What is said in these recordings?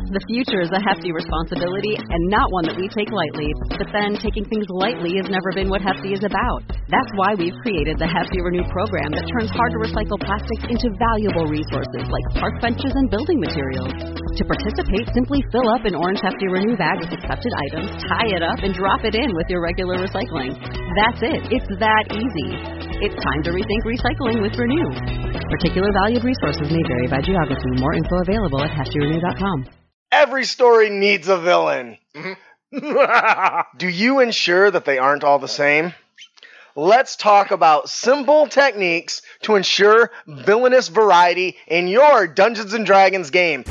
The future is a hefty responsibility and not one that we take lightly. But then, taking things lightly has never been what Hefty is about. That's why we've created the Hefty Renew program that turns hard-to-recycle plastics into valuable resources like park benches and building materials. To participate, simply fill up an orange Hefty Renew bag with accepted items, tie it up, and drop it in with your regular recycling. That's it. It's that easy. It's time to rethink recycling with Renew. Particular valued resources may vary by geography. More info available at heftyrenew.com. Every story needs a villain. Do you ensure that they aren't all the same? Let's talk about simple techniques to ensure villainous variety in your Dungeons & Dragons game.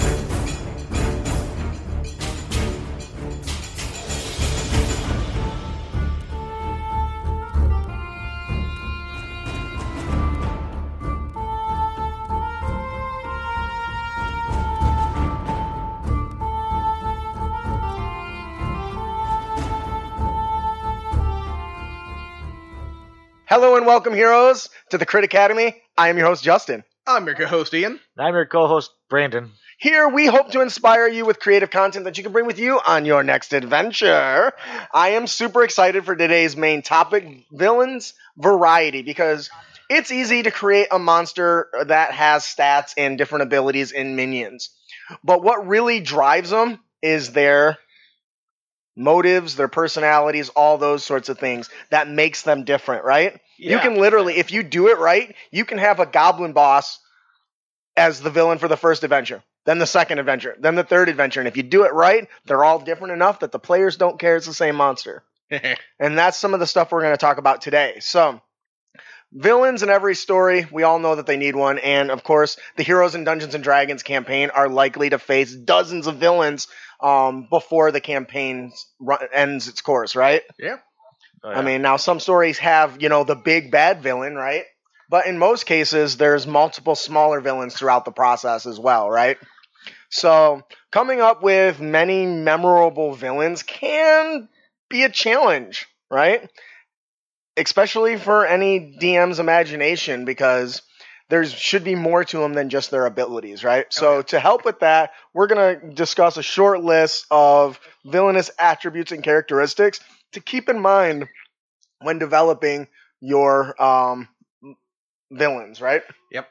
Hello and welcome, heroes, to the Crit Academy. I am your host, Justin. I'm your co-host, Ian. And I'm your co-host, Brandon. Here, we hope to inspire you with creative content that you can bring with you on your next adventure. I am super excited for today's main topic, villains variety, because it's easy to create a monster that has stats and different abilities in minions. But what really drives them is their motives, their personalities, all those sorts of things that makes them different, right? Yeah. You can literally, if you do it right, you can have a goblin boss as the villain for the first adventure, then the second adventure, then the third adventure. And if you do it right, they're all different enough that the players don't care it's the same monster. And that's some of the stuff we're going to talk about today. So, villains in every story, we all know that they need one. And of course, the Heroes in Dungeons & Dragons campaign are likely to face dozens of villains before the campaign ends its course, right? Yeah. Oh, yeah. I mean, now some stories have, the big bad villain, right? But in most cases, there's multiple smaller villains throughout the process as well, right? So, coming up with many memorable villains can be a challenge, right? Especially for any DM's imagination, because there should be more to them than just their abilities, right? So to help with that, we're going to discuss a short list of villainous attributes and characteristics to keep in mind when developing your villains, right? Yep.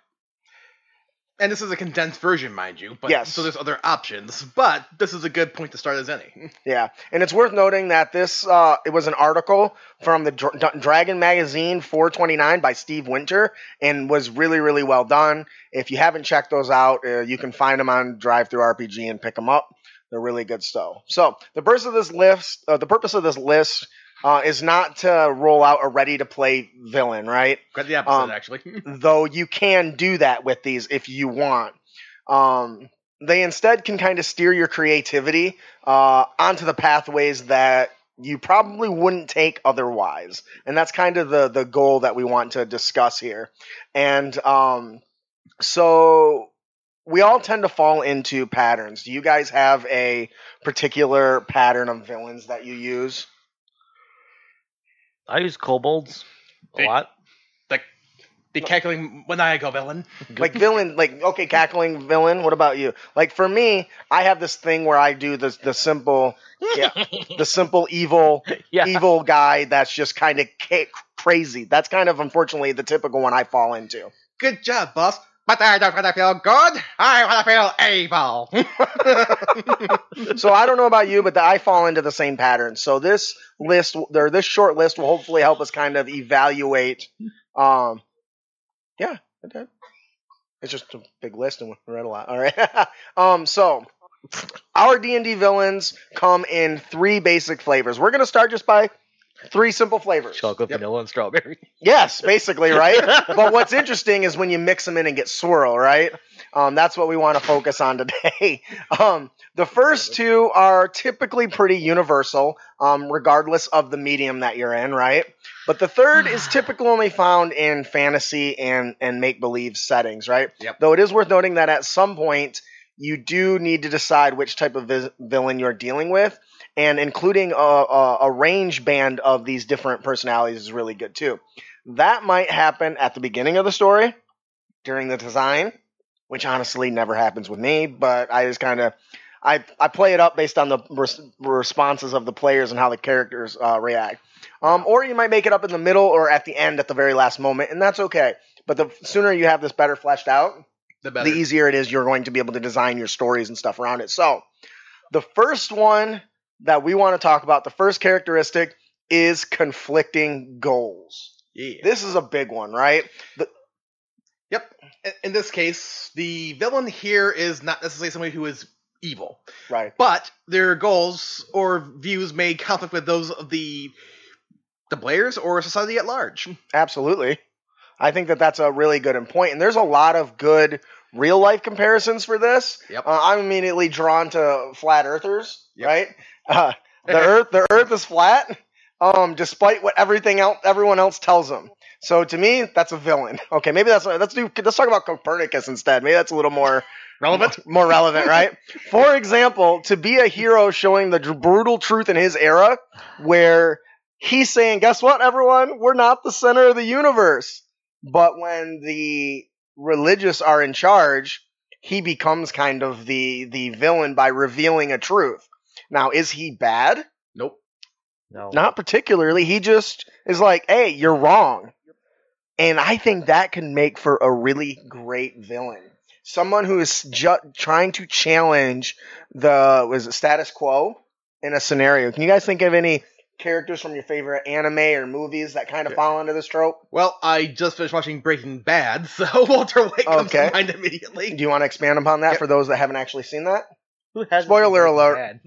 And this is a condensed version, mind you. But, Yes. So there's other options, but this is a good point to start as any. Yeah, and it's worth noting that this it was an article from the Dragon Magazine 429 by Steve Winter, and was really, really well done. If you haven't checked those out, you can find them on DriveThruRPG and pick them up. They're really good stuff. So the purpose of this list, is not to roll out a ready-to-play villain, right? Quite the opposite, actually. Though you can do that with these if you want. They instead can kind of steer your creativity onto the pathways that you probably wouldn't take otherwise. And that's kind of the goal that we want to discuss here. And so we all tend to fall into patterns. Do you guys have a particular pattern of villains that you use? I use kobolds a lot. The cackling maniacal villain. Like villain, cackling villain. What about you? Like for me, I have this thing where I do the simple, the simple evil guy that's just kind of crazy. That's kind of unfortunately the typical one I fall into. Good job, boss. But I don't want to feel good. I want to feel evil. So I don't know about you, but I fall into the same pattern. So this short list will hopefully help us kind of evaluate. It's just a big list and we read a lot. All right. So our D&D villains come in 3 basic flavors. We're going to start just by 3 simple flavors. Chocolate, vanilla, and strawberry. Yes, basically, right? But what's interesting is when you mix them in and get swirl, right? That's what we want to focus on today. The first 2 are typically pretty universal, regardless of the medium that you're in, right? But the third is typically only found in fantasy and make-believe settings, right? Yep. Though it is worth noting that at some point, you do need to decide which type of villain you're dealing with. And including a range band of these different personalities is really good too. That might happen at the beginning of the story, during the design, which honestly never happens with me, but I just kind of, I play it up based on the responses of the players and how the characters react. Or you might make it up in the middle or at the end at the very last moment, and that's okay. But the sooner you have this better fleshed out, the easier it is you're going to be able to design your stories and stuff around it. So the first one that we want to talk about, the first characteristic, is conflicting goals. Yeah. This is a big one, right? Yep. In this case, the villain here is not necessarily somebody who is evil. Right. But their goals or views may conflict with those of the players or society at large. Absolutely. I think that that's a really good point. And there's a lot of good real-life comparisons for this. Yep. I'm immediately drawn to flat earthers, Yep. right? The Earth is flat, despite what everyone else tells them. So to me, that's a villain. Okay, maybe let's talk about Copernicus instead. Maybe that's a little more Relevant? more relevant, right? For example, to be a hero showing the brutal truth in his era, where he's saying, "Guess what, everyone? We're not the center of the universe." But when the religious are in charge, he becomes kind of the villain by revealing a truth. Now, is he bad? Nope. No. Not particularly. He just is like, "Hey, you're wrong." And I think that can make for a really great villain. Someone who is trying to challenge the status quo in a scenario. Can you guys think of any characters from your favorite anime or movies that kind of fall into this trope? Well, I just finished watching Breaking Bad, so Walter White comes to mind immediately. Do you want to expand upon that for those that haven't actually seen that? Who has Spoiler alert.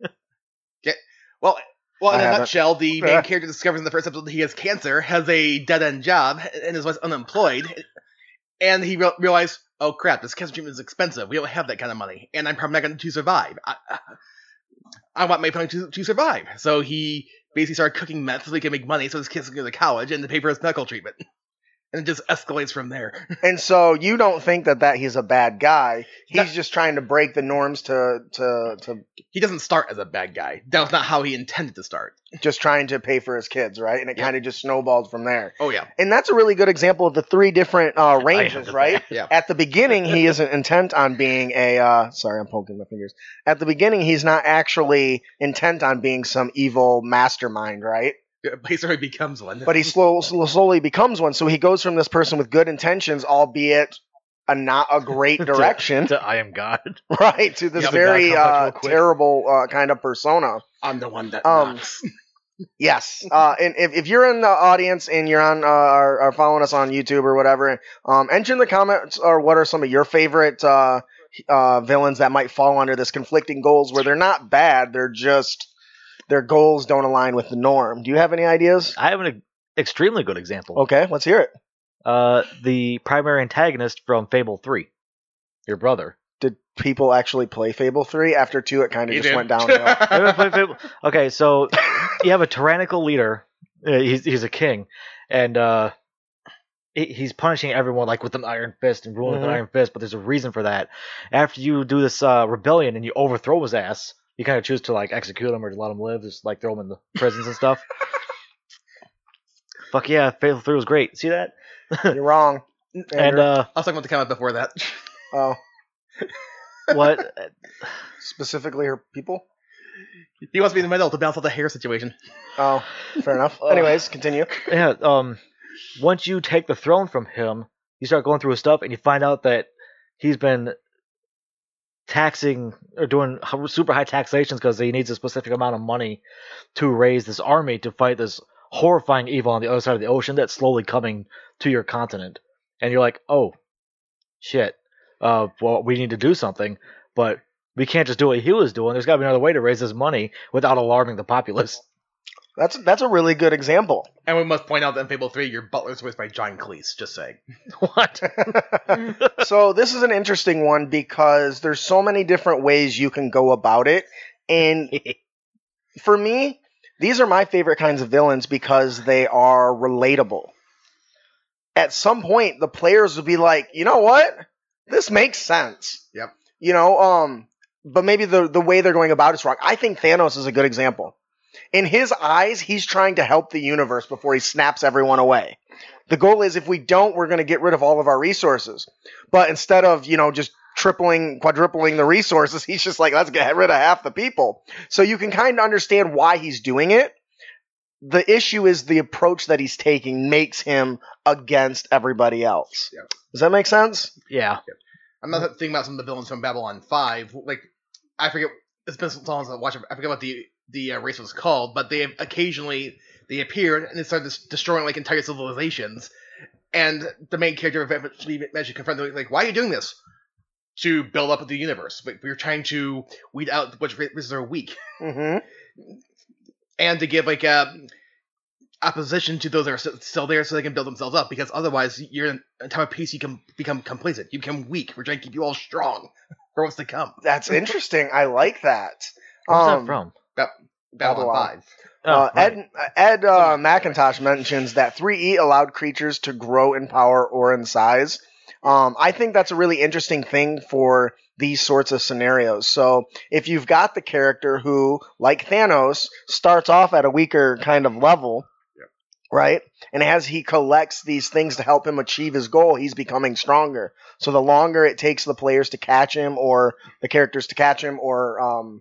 Well, in I a haven't. nutshell, the main character discovers in the first episode that he has cancer, has a dead-end job, and is unemployed. And he realized, oh crap, this cancer treatment is expensive. We don't have that kind of money, and I'm probably not going to survive. I want my family to survive. So he basically started cooking meth so he can make money so his kids can go to college and to pay for his medical treatment. And it just escalates from there. And so you don't think that he's a bad guy. He's just trying to break the norms to He doesn't start as a bad guy. That was not how he intended to start. just trying to pay for his kids, right? And it kind of just snowballed from there. Oh, yeah. And that's a really good example of the three different ranges, right? Yeah. At the beginning, he isn't intent on being a... sorry, I'm poking my fingers. At the beginning, he's not actually intent on being some evil mastermind, right? He sort of becomes one. But he slowly becomes one. So he goes from this person with good intentions, albeit not a great direction, to I am God. right, to this Yep. very Real quick. terrible kind of persona. I'm the one that knocks. Yes. And if you're in the audience and you're on are following us on YouTube or whatever, enter in the comments or what are some of your favorite villains that might fall under this conflicting goals where they're not bad, they're just their goals don't align with the norm. Do you have any ideas? I have an extremely good example. Okay, let's hear it. The primary antagonist from Fable 3, your brother. Did people actually play Fable 3? After 2, it kind of He just did. went downhill. Ever play Fable? Okay, so you have a tyrannical leader. He's a king, and he's punishing everyone like with an iron fist and ruling with an iron fist. But there's a reason for that. After you do this rebellion and you overthrow his ass, you kind of choose to like execute him or to let him live, just like throw him in the prisons and stuff. Fuck yeah, Fable 3 was great. See that? You're wrong. And I was talking about the comment before that. Oh, what? specifically her people? He wants to be in the middle to balance out the hair situation. Oh, fair enough. Anyways, continue. Yeah. Once you take the throne from him, you start going through his stuff, and you find out that he's been taxing or doing super high taxations because he needs a specific amount of money to raise this army to fight this horrifying evil on the other side of the ocean that's slowly coming to your continent. And you're like, oh, shit. Well, we need to do something, but we can't just do what he was doing. There's got to be another way to raise this money without alarming the populace. That's a really good example. And we must point out that in Fable 3, your butler's voiced by John Cleese, just saying. What? So this is an interesting one because there's so many different ways you can go about it. And for me, these are my favorite kinds of villains because they are relatable. At some point, the players will be like, you know what? This makes sense. Yep. You know, but maybe the way they're going about it's wrong. I think Thanos is a good example. In his eyes, he's trying to help the universe before he snaps everyone away. The goal is if we don't, we're going to get rid of all of our resources. But instead of, just tripling, quadrupling the resources. He's just like, let's get rid of half the people. So you can kind of understand why he's doing it. The issue is the approach that he's taking makes him against everybody else. Yeah. Does that make sense? Yeah. I'm not thinking about some of the villains from Babylon 5. Like, I forget, it's been so long since I watched it, I forget what the race was called, but they occasionally, they appeared and they started destroying, like, entire civilizations. And the main character eventually confronted them, like, why are you doing this? To build up the universe. But we're trying to weed out which races are weak. Mm-hmm. And to give, like, opposition to those that are still there so they can build themselves up, because otherwise, you're in a time of peace, you can become complacent. You become weak. We're trying to keep you all strong for what's to come. That's interesting. I like that. Where's that from? Babylon 5. Oh, right. Ed McIntosh mentions that 3E allowed creatures to grow in power or in size. I think that's a really interesting thing for these sorts of scenarios. So if you've got the character who, like Thanos, starts off at a weaker kind of level, right? And as he collects these things to help him achieve his goal, he's becoming stronger. So the longer it takes the players to catch him, or the characters to catch him, or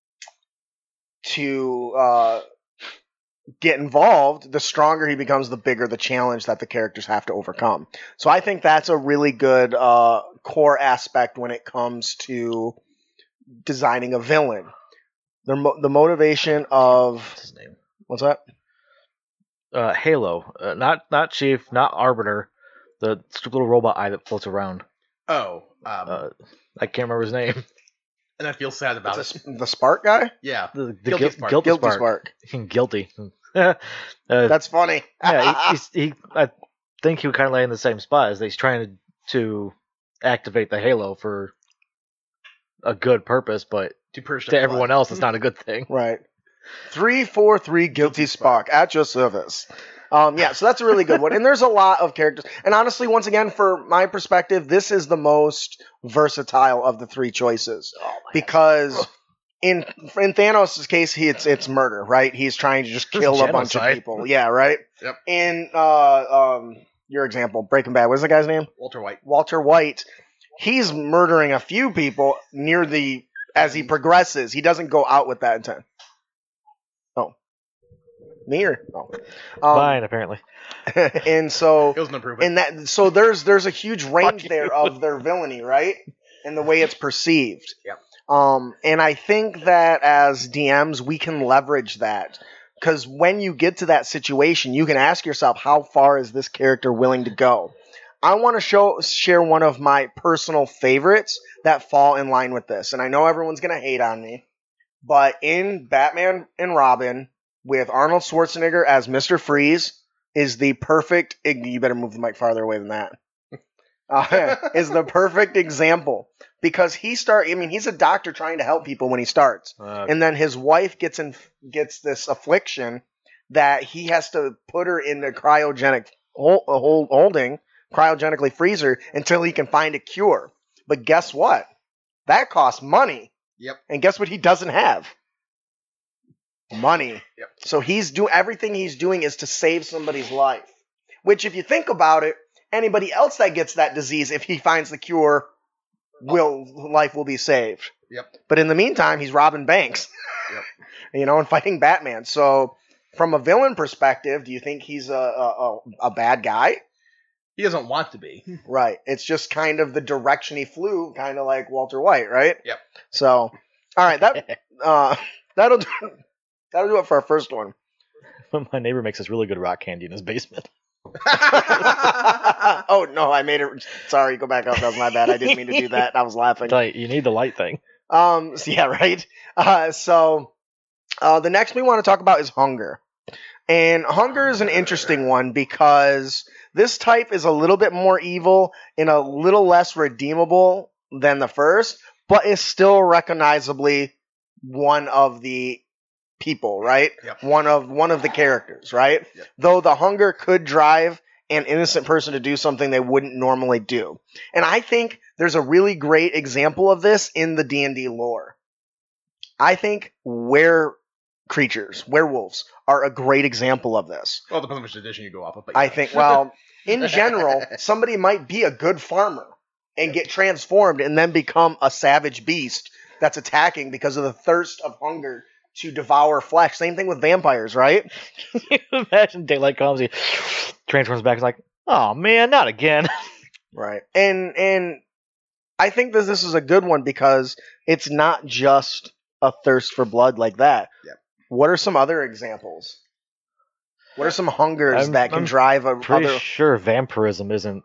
to get involved, the stronger he becomes, the bigger the challenge that the characters have to overcome. So I think that's a really good core aspect when it comes to designing a villain. The motivation of... What's his name? What's that? Halo. Not Chief, not Arbiter. The stupid little robot eye that floats around. Oh. I can't remember his name. And I feel sad about it. The Spark guy? Yeah. The Guilty Spark. Guilty Guilty Spark. Spark. Guilty. That's funny. Yeah, I think he would kind of lay in the same spot as he's trying to activate the Halo for a good purpose, but To purge to everyone else, it's not a good thing. Right. 343 Guilty Spark at your service. Yeah, so that's a really good one. And there's a lot of characters. And honestly, once again, for my perspective, this is the most versatile of the three choices. Because in Thanos' case, it's murder, right? He's trying to just kill a bunch of genocide. people. Yeah, right? Yep. In your example, Breaking Bad, what's the guy's name? Walter White. Walter White. He's murdering a few people as he progresses. He doesn't go out with that intent. Me or no? Mine, apparently. And so, It was an improvement. there's a huge range there of their villainy, right? And the way it's perceived. Yep. And I think that as DMs, we can leverage that. Because when you get to that situation, you can ask yourself, how far is this character willing to go? I want to share one of my personal favorites that fall in line with this. And I know everyone's going to hate on me. But in Batman and Robin, with Arnold Schwarzenegger as Mr. Freeze, is the perfect... You better move the mic farther away than that. Is the perfect example. Because he's a doctor trying to help people when he starts. And then his wife gets this affliction that he has to put her in the cryogenically freeze her until he can find a cure. But guess what? That costs money. Yep. And guess what he doesn't have? Money. Yep. So everything he's doing is to save somebody's life. Which, if you think about it, anybody else that gets that disease, if he finds the cure, life will be saved. Yep. But in the meantime, he's robbing banks. Yep. And fighting Batman. So, from a villain perspective, do you think he's a bad guy? He doesn't want to be. Right. It's just kind of the direction he flew, kind of like Walter White, right? Yep. So, all right, that'll do it for our first one. My neighbor makes this really good rock candy in his basement. Oh, no, I made it. Sorry, go back up. That was my bad. I didn't mean to do that. I was laughing. You need the light thing. So, yeah, right. The next we want to talk about is hunger. And hunger is an interesting one because this type is a little bit more evil and a little less redeemable than the first, but is still recognizably one of the people, right? Yep. One of the characters, right? Yep. Though the hunger could drive an innocent person to do something they wouldn't normally do. And I think there's a really great example of this in the D&D lore. I think werewolves are a great example of this. Well, depends on which edition you go off of. But I think, well, in general, somebody might be a good farmer and get transformed and then become a savage beast that's attacking because of the thirst of hunger to devour flesh. Same thing with vampires, right? Imagine daylight comes, he transforms back. It's like, oh man, not again. Right. And I think that this is a good one because it's not just a thirst for blood like that. Yep. What are some other examples? What are some hungers that can drive a Pretty other? sure vampirism isn't.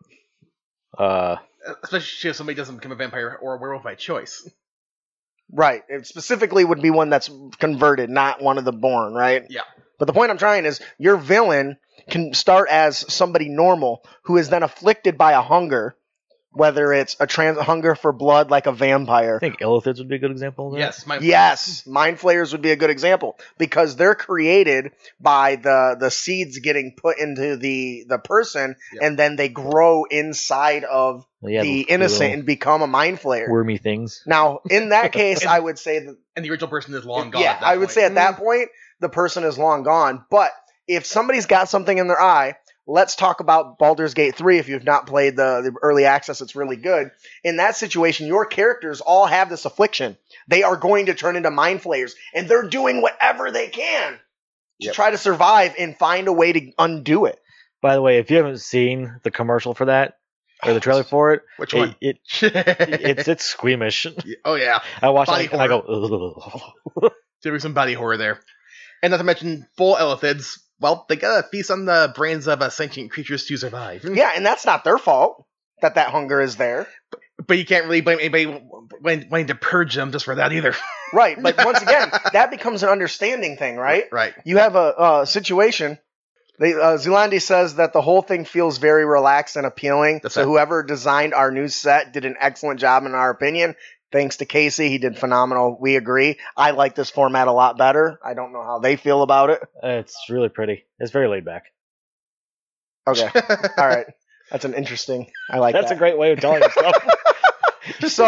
Especially if somebody doesn't become a vampire or a werewolf by choice. Right. It specifically would be one that's converted, not one of the born, right? Yeah. But the point I'm trying is your villain can start as somebody normal who is then afflicted by a hunger, whether it's a hunger for blood like a vampire. I think Illithids would be a good example of that. Yes. Yes, mind flayers would be a good example because they're created by the seeds getting put into the person, Yep. and then they grow inside of Yeah, the the innocent little and become a mind flayer. wormy things. Now, in that case, I would say that And the original person is long gone. yeah, at that I would point. say at that point the person is long gone. But if somebody's got something in their eye, let's talk about Baldur's Gate 3. If you've not played the early access, it's really good. In that situation, your characters all have this affliction. They are going to turn into mind flayers, and they're doing whatever they can to try to survive and find a way to undo it. By the way, if you haven't seen the commercial for that or the trailer for it, Which one? it's squeamish. Oh yeah. I watch Body it and I go, ugh. There was some body horror there. And not to mention, full Illithids, well, they gotta feast on the brains of sentient creatures to survive. Yeah, and that's not their fault that hunger is there. But you can't really blame anybody wanting to purge them just for that either. Right, but once again, that becomes an understanding thing, right? Right. You have a situation. Zulandi says that the whole thing feels very relaxed and appealing. That's so right. whoever designed our new set did an excellent job in our opinion. Thanks to Casey, he did phenomenal. We agree. I like this format a lot better. I don't know how they feel about it. It's really pretty. It's very laid back. Okay, all right. That's an interesting. I like That's that. a great way of telling stuff. So,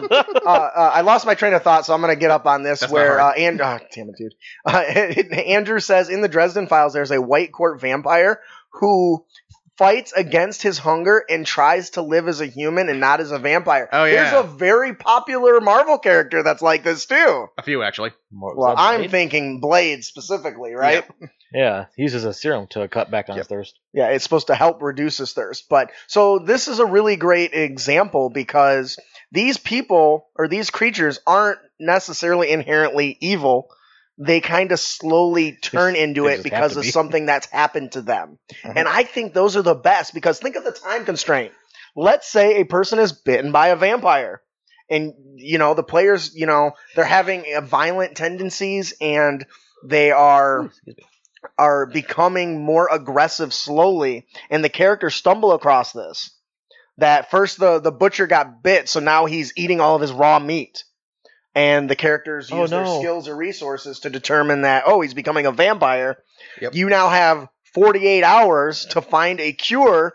I lost my train of thought, so I'm going to get up on this. That's where not damn it, dude. Andrew says in the Dresden Files, there's a white court vampire who fights against his hunger and tries to live as a human and not as a vampire. Oh, yeah. There's a very popular Marvel character that's like this too. A few, actually. Well, I'm thinking Blade specifically, right? Yeah, he uses a serum to cut back on his thirst. Yeah, it's supposed to help reduce his thirst. But so this is a really great example because these people or these creatures aren't necessarily inherently evil. They kind of slowly turn into they it just because have to of be. something that's happened to them. And I think those are the best because think of the time constraint. Let's say a person is bitten by a vampire. And, the players, they're having violent tendencies and they are becoming more aggressive slowly. And the characters stumble across this. That first the butcher got bit, so now he's eating all of his raw meat. And the characters use their skills or resources to determine that, he's becoming a vampire. Yep. You now have 48 hours to find a cure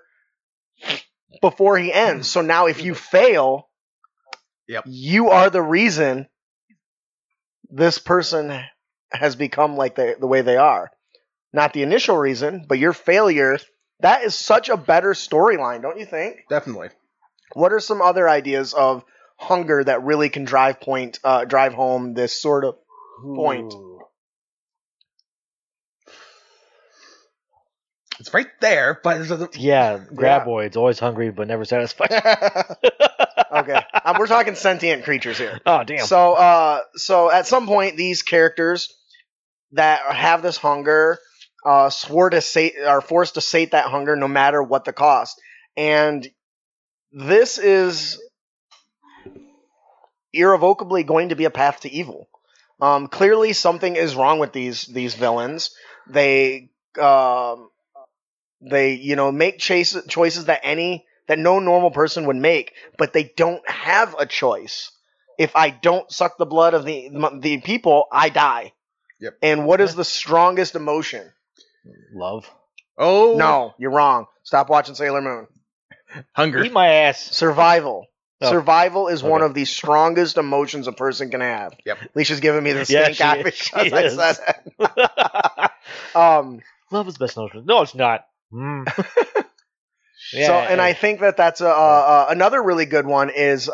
before he ends. So now if you fail, you are the reason this person has become like the way they are. Not the initial reason, but your failure. That is such a better storyline, don't you think? Definitely. What are some other ideas of hunger that really can drive home this sort of point? It's right there, but Graboid's always hungry but never satisfied. Okay, we're talking sentient creatures here. Oh damn! So at some point, these characters that have this hunger are forced to sate that hunger no matter what the cost, and this is irrevocably going to be a path to evil. Clearly, something is wrong with these villains. They make choices that no normal person would make, but they don't have a choice. If I don't suck the blood of the people, I die. Yep. And what is the strongest emotion? Love. Oh No, you're wrong. Stop watching Sailor Moon. Hunger. Eat my ass. Survival. Oh. Survival is one Okay. of the strongest emotions a person can have. Yep. Leisha's giving me the Yeah, stink eye she because I is. said that. Love is best notion. No, it's not. Yeah, So, and I think that that's another really good one is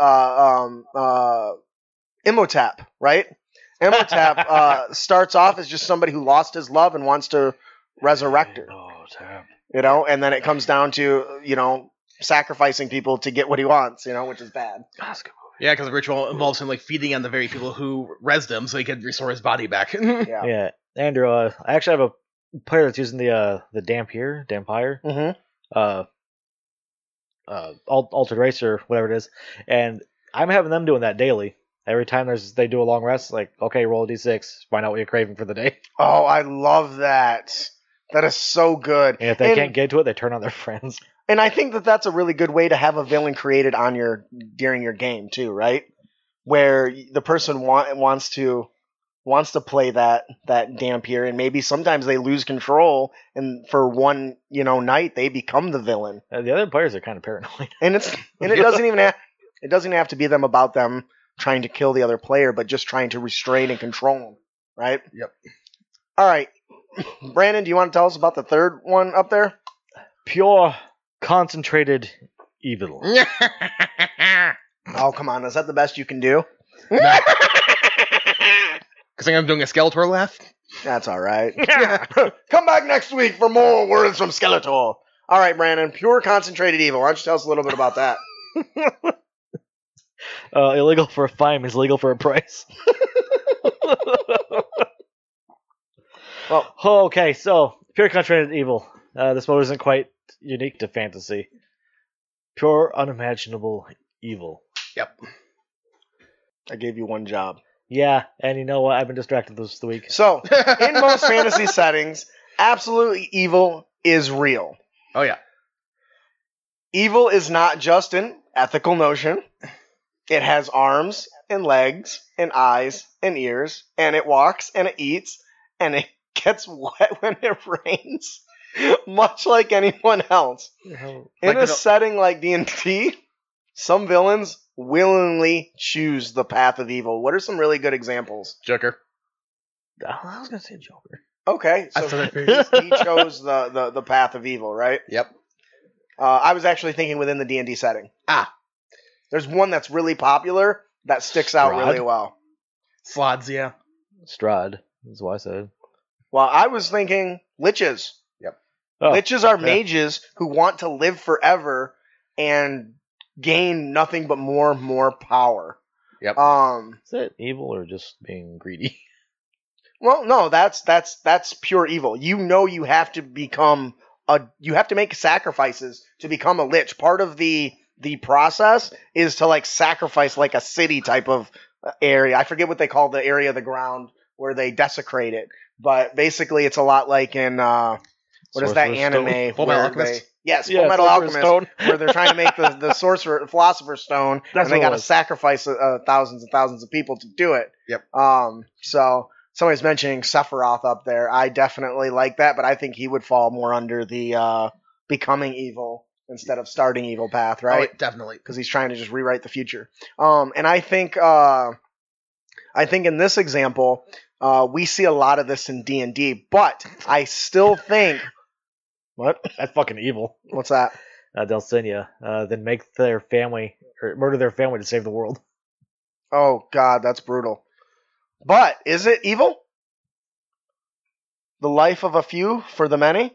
Imhotep, right? Imhotep starts off as just somebody who lost his love and wants to resurrect her, you know, and then it comes down to, you know, sacrificing people to get what he wants, you know, which is bad. Yeah, because the ritual involves him like feeding on the very people who resed him, so he could restore his body back. Yeah. Yeah, Andrew. I actually have a player that's using the Dampier, Mm-hmm. Altered Race or whatever it is, and I'm having them doing that daily. Every time they do a long rest, like, okay, roll a d6, find out what you're craving for the day. Oh, I love that. That is so good. And if they can't get to it, they turn on their friends. And I think that that's a really good way to have a villain created during your game too, right? Where the person wants to play that Dampier, and maybe sometimes they lose control, and for one night they become the villain. The other players are kind of paranoid. And it doesn't even have to be about them trying to kill the other player, but just trying to restrain and control them, right? Yep. All right, Brandon, do you want to tell us about the third one up there? Pure concentrated evil. Oh, come on, is that the best you can do? Because I'm doing a Skeletor laugh. That's all right. Come back next week for more words from Skeletor. All right, Brandon, pure concentrated evil. Why don't you tell us a little bit about that? Illegal for a fine is legal for a price. Well, okay, so pure concentrated evil. This mode isn't quite unique to fantasy. Pure unimaginable evil. Yep. I gave you one job. Yeah, and you know what? I've been distracted this week. So, in most fantasy settings, absolutely evil is real. Oh yeah. Evil is not just an ethical notion. It has arms and legs and eyes and ears, and it walks and it eats, and it gets wet when it rains, much like anyone else. In a setting like D&D, some villains willingly choose the path of evil. What are some really good examples? Joker. I was going to say Joker. Okay, so he chose the path of evil, right? Yep. I was actually thinking within the D&D setting. There's one that's really popular that sticks out Strahd? really well. Slods, yeah. Strahd. That's what I said. Well, I was thinking liches. Oh, Liches are mages who want to live forever and gain nothing but more power. Yep. Is that evil or just being greedy? Well, no, that's pure evil. You have to you have to make sacrifices to become a lich. Part of the process is to like sacrifice like a city type of area. I forget what they call the area of the ground where they desecrate it, but basically it's a lot like in what is that anime? Full Metal Alchemist? Full Metal Alchemist, where they're trying to make the Philosopher's Stone, and they got to sacrifice thousands and thousands of people to do it. Yep. So somebody's mentioning Sephiroth up there. I definitely like that, but I think he would fall more under the becoming evil instead of starting evil path, right? Oh, definitely. Because he's trying to just rewrite the future. And I think in this example, we see a lot of this in D&D, but I still think. What? That's fucking evil. What's that? Delcinia. Then make their family, or murder their family to save the world. Oh, God, that's brutal. But is it evil? The life of a few for the many?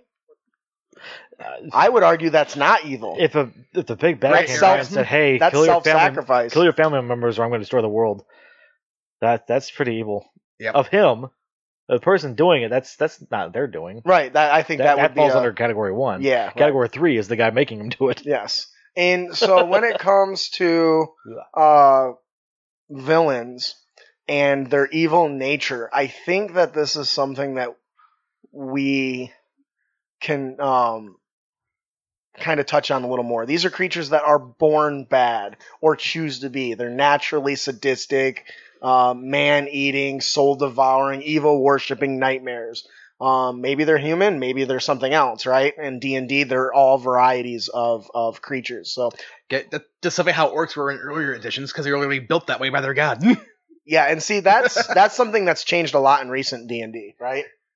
I would argue that's not evil. If the big bad came around and said, "Hey, that's kill self-sacrifice. Kill your family members, or I'm going to destroy the world," that's pretty evil. Yep. Of him, the person doing it, that's not their doing. Right. I think that would falls be under category 1. Yeah. Category 3 is the guy making him do it. Yes. And so when it comes to villains and their evil nature, I think that this is something that we can kind of touch on a little more. These are creatures that are born bad or choose to be. They're naturally sadistic, man-eating, soul-devouring, evil-worshipping nightmares. Maybe they're human, maybe they're something else, right? In D&D, they're all varieties of creatures. So, That's something how orcs were in earlier editions, because they were only built that way by their god. yeah, and see, that's something that's changed a lot in recent D&D, right?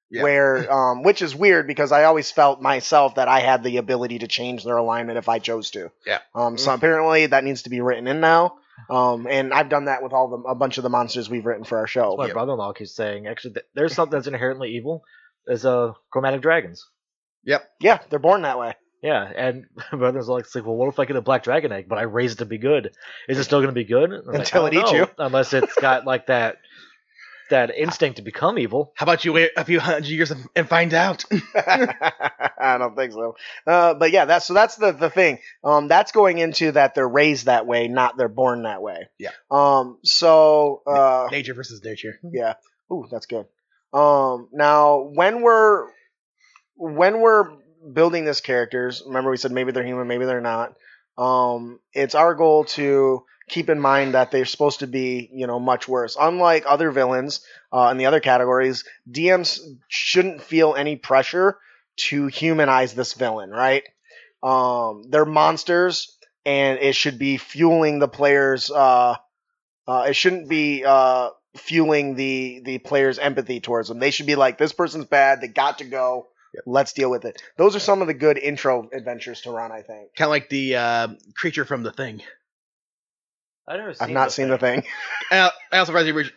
Yeah. where which is weird because I always felt myself that I had the ability to change their alignment if I chose to. Yeah. So apparently that needs to be written in now. And I've done that with a bunch of the monsters we've written for our show. My brother-in-law keeps saying, actually, there's something that's inherently evil. Is chromatic dragons. Yep. Yeah, they're born that way. Yeah, and my brother's like, well, what if I get a black dragon egg, but I raise it to be good? Is it still going to be good? Until it eats you. Unless it's got like that instinct to become evil. How about you wait a few hundred years and find out? I don't think so. But yeah, that's the thing. That's going into that they're raised that way, not they're born that way. Yeah. Nature versus nurture. Yeah. Ooh, that's good. Now when we're building these characters, remember we said maybe they're human, maybe they're not. It's our goal to keep in mind that they're supposed to be, much worse. Unlike other villains in the other categories, DMs shouldn't feel any pressure to humanize this villain, right? They're monsters, and it should be fueling the players. It shouldn't be fueling the players' empathy towards them. They should be like, this person's bad, they got to go. Yep. Let's deal with it. Those are some of the good intro adventures to run, I think. Kind of like the creature from The Thing. I've not seen The Thing. I also read the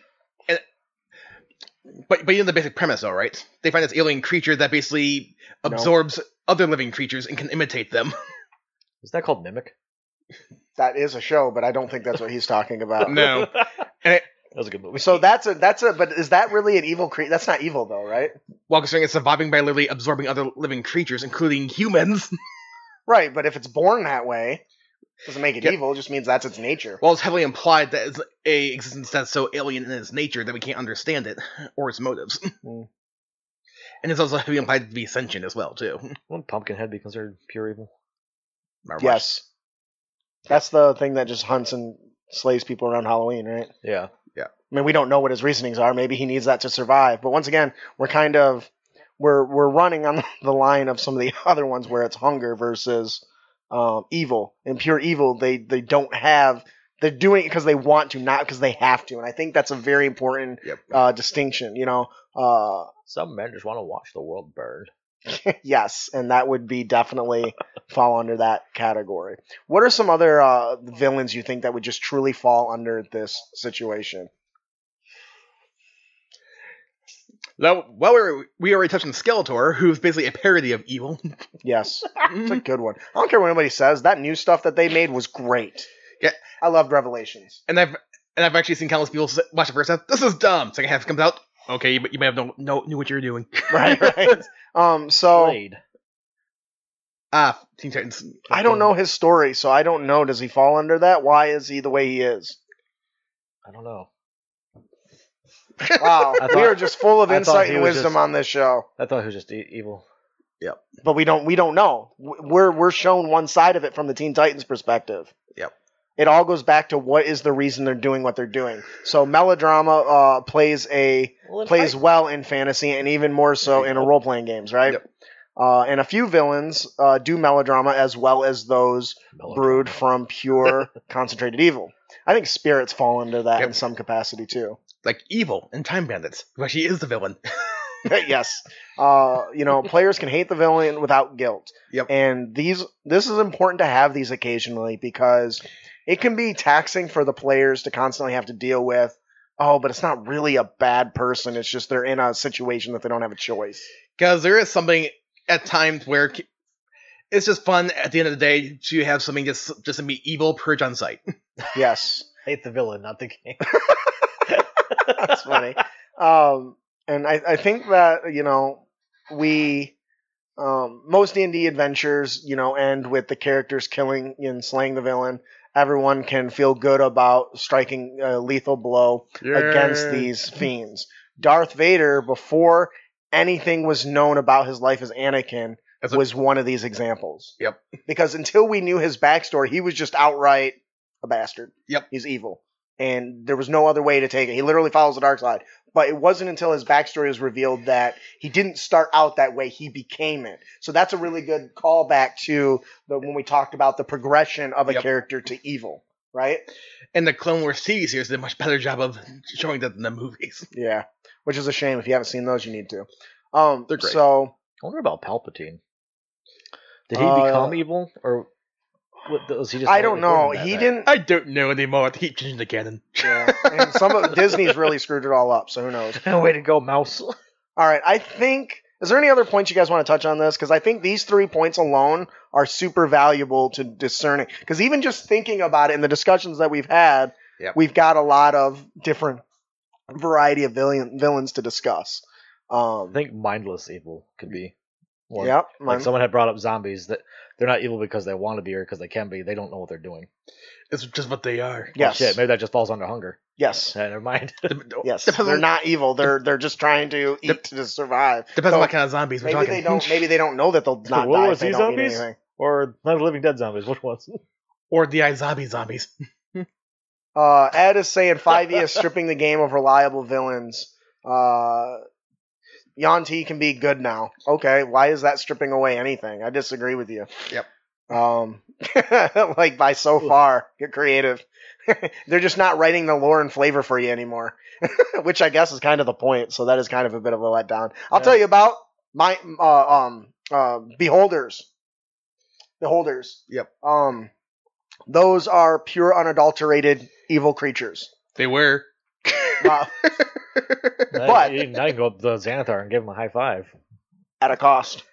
but you know the basic premise, though, right? They find this alien creature that basically absorbs other living creatures and can imitate them. Is that called Mimic? That is a show, but I don't think that's what he's talking about. No. That was a good movie. So but is that really an evil creature? That's not evil, though, right? Well, considering it's surviving by literally absorbing other living creatures, including humans. Right, but if it's born that way, doesn't make it evil. It just means that's its nature. Well, it's heavily implied that it's a existence that's so alien in its nature that we can't understand it or its motives. And it's also heavily implied to be sentient as well, too. Wouldn't Pumpkinhead be considered pure evil? Yes. That's the thing that just hunts and slays people around Halloween, right? Yeah. Yeah. I mean, we don't know what his reasonings are. Maybe he needs that to survive. But once again, we're running on the line of some of the other ones where it's hunger versus evil. And pure evil, they don't have. They're doing it because they want to, not because they have to. And I think that's a very important distinction. Some men just want to watch the world burn. Yes, and that would be definitely fall under that category. What are some other villains you think that would just truly fall under this situation? Well, we already touched on Skeletor, who's basically a parody of evil. Yes, it's a good one. I don't care what anybody says. That new stuff that they made was great. Yeah, I loved Revelations. And I've actually seen countless people watch the first half. This is dumb. Second half comes out. Okay, but you may have knew what you were doing. Right. So Blade. Teen Titans. I don't know his story, so I don't know. Does he fall under that? Why is he the way he is? I don't know. Wow, we are just full of insight and wisdom on this show. I thought he was just evil. Yep. But we don't know. We're shown one side of it from the Teen Titans perspective. Yep. It all goes back to what is the reason they're doing what they're doing. So melodrama plays well in fantasy and even more so in role playing games, right? Yep. And a few villains do melodrama as well as those brewed from pure concentrated evil. I think spirits fall into that in some capacity too. Like Evil and Time Bandits, who actually is the villain. Yes. Players can hate the villain without guilt. Yep. And this is important to have these occasionally because it can be taxing for the players to constantly have to deal with, but it's not really a bad person. It's just they're in a situation that they don't have a choice. Because there is something at times where it's just fun at the end of the day to have something just to be evil purge on sight. Yes. Hate the villain, not the game. That's funny. And I think that, we most D&D adventures, end with the characters killing and slaying the villain. Everyone can feel good about striking a lethal blow against these fiends. Darth Vader, before anything was known about his life as Anakin, was one of these examples. Yep. Because until we knew his backstory, he was just outright a bastard. Yep. He's evil. And there was no other way to take it. He literally follows the dark side. But it wasn't until his backstory was revealed that he didn't start out that way. He became it. So that's a really good callback to when we talked about the progression of a character to evil, right? And the Clone Wars TV series did a much better job of showing that than the movies. Yeah, which is a shame. If you haven't seen those, you need to. They're great. So I wonder about Palpatine. Did he Uh, become evil, or was he just? I don't know. born in He that? didn't. I don't know anymore. They keep changing the canon. Yeah. And some of Disney's really screwed it all up. So who knows? Way to go, Mouse. All right. I think. Is there any other points you guys want to touch on this? Because I think these 3 points alone are super valuable to discerning. Because even just thinking about it in the discussions that we've had, Yep. we've got a lot of different variety of villains to discuss. I think mindless evil could be one. Yep. Like someone had brought up zombies, that they're not evil because they want to be or because they can be. They don't know what they're doing. It's just what they are. Yes. Oh, shit, maybe that just falls under hunger. Yes. Never mind. Yes. Depends They're on- not evil. They're just trying to eat to survive. Depends So on what kind of zombies we're maybe talking. they don't. Maybe they don't know that they'll not World die War if they Z don't eat zombies? anything. Or Night of the Living Dead zombies. Which ones? Or the zombies. Ed is saying 5e is stripping the game of reliable villains. Yanti can be good now. Okay, why is that stripping away anything? I disagree with you. Yep. Like by so far, get creative. They're just not writing the lore and flavor for you anymore, which I guess is kind of the point. So that is kind of a bit of a letdown. I'll tell you about my beholders. Beholders. Yep. Those are pure, unadulterated evil creatures. They were. But Now you can go up to Xanathar and give him a high five. at a cost.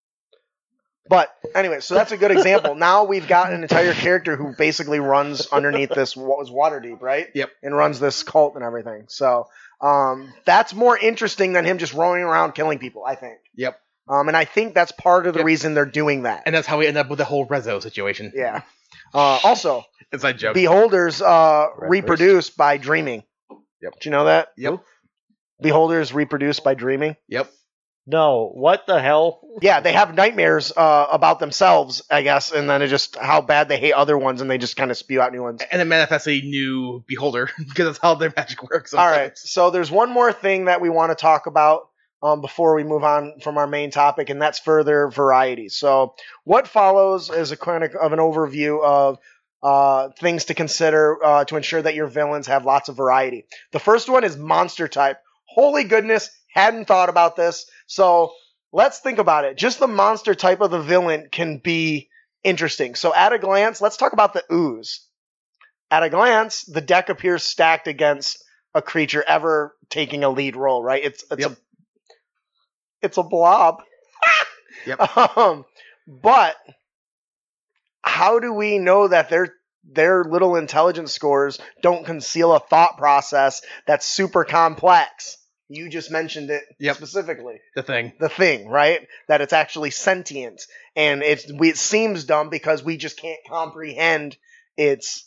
But anyway, so that's a good example. Now we've got an entire character who basically runs underneath this, what was Waterdeep, right? Yep. And runs this cult and everything. So that's more interesting than him just roaming around killing people, I think. Yep. And I think that's part of the Yep. reason they're doing that. And that's how we end up with the whole Rezo situation. Yeah. Also, Inside joke. beholders reproduce by dreaming. Yep. Do you know that? Yep. Beholders reproduce by dreaming. Yep. No, what the hell? Yeah, they have nightmares about themselves, I guess, and then it just how bad they hate other ones, and they just kind of spew out new ones. And it manifests a new beholder because that's how their magic works. All right, so there's one more thing that we want to talk about before we move on from our main topic, and that's further variety. So what follows is a kind of an overview of things to consider to ensure that your villains have lots of variety. The first one is monster type. Holy goodness, hadn't thought about this. So let's think about it. Just the monster type of the villain can be interesting. So at a glance, let's talk about the ooze. At a glance, the deck appears stacked against a creature ever taking a lead role, right? It's a blob. Yep. But how do we know that their little intelligence scores don't conceal a thought process that's super complex? You just mentioned it Yep. specifically. The thing, right? That it's actually sentient, and it seems dumb because we just can't comprehend its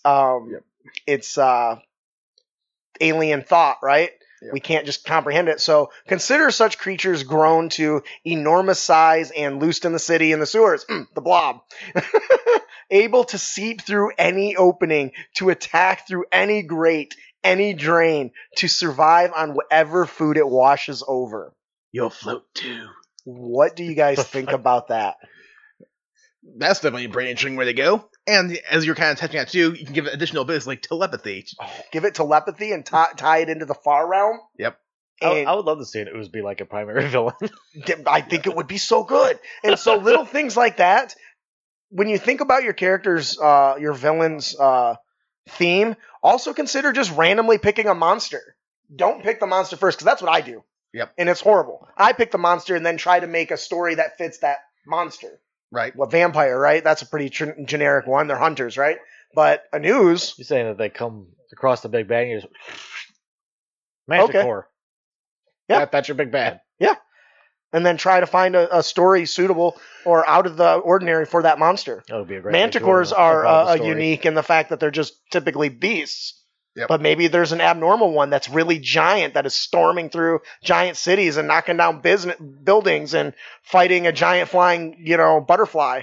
alien thought, right? Yep. We can't just comprehend it. So consider such creatures grown to enormous size and loosed in the city and the sewers, the blob, able to seep through any opening, to attack through any grate, any drain, to survive on whatever food it washes over. You'll float too. What do you guys think about that? That's definitely a pretty interesting way to go. And as you're kind of touching on too, you can give it additional abilities like telepathy. Give it telepathy and tie it into the far realm? Yep. And I would love to see an ooze be like a primary villain. I think it would be so good. And so little things like that, when you think about your character's, your villain's theme, also consider just randomly picking a monster. Don't pick the monster first, because that's what I do. Yep. And it's horrible. I pick the monster and then try to make a story that fits that monster. Right. What vampire, right? That's a pretty generic one. They're hunters, right? But a ooze, You're saying that they come across the big bad and you just... Manticore. Yeah. That's your big bad. and then try to find a story suitable or out of the ordinary for that monster. That would be a great way to Manticores do are the story. unique in the fact that they're just typically beasts. Yep. But maybe there's an abnormal one that's really giant that is storming through giant cities and knocking down buildings and fighting a giant flying, butterfly.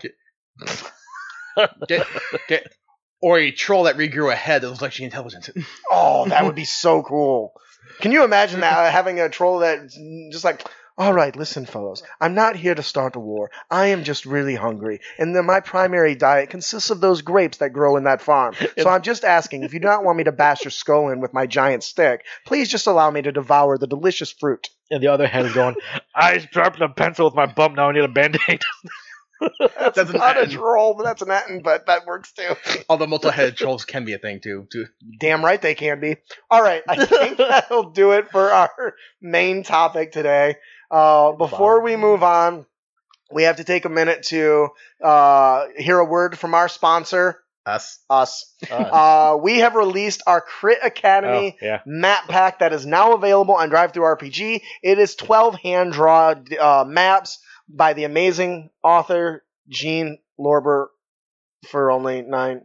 Or a troll that regrew a head that looks like she's intelligent. Oh, that would be so cool. Can you imagine that having a troll that's just like, all right, listen, fellows, I'm not here to start a war. I am just really hungry, and then my primary diet consists of those grapes that grow in that farm. So I'm just asking, if you do not want me to bash your skull in with my giant stick, please just allow me to devour the delicious fruit. And the other head is going, I sharpened a pencil with my bump, now I need a band-aid. That's not a troll, but that's an Etten, but that works too. Although multi-headed trolls can be a thing too. Damn right they can be. All right, I think that'll do it for our main topic today. Before we move on, we have to take a minute to hear a word from our sponsor. Us. We have released our Crit Academy map pack that is now available on DriveThruRPG. It is 12 hand-drawn maps by the amazing author Gene Lorber for only $9.99.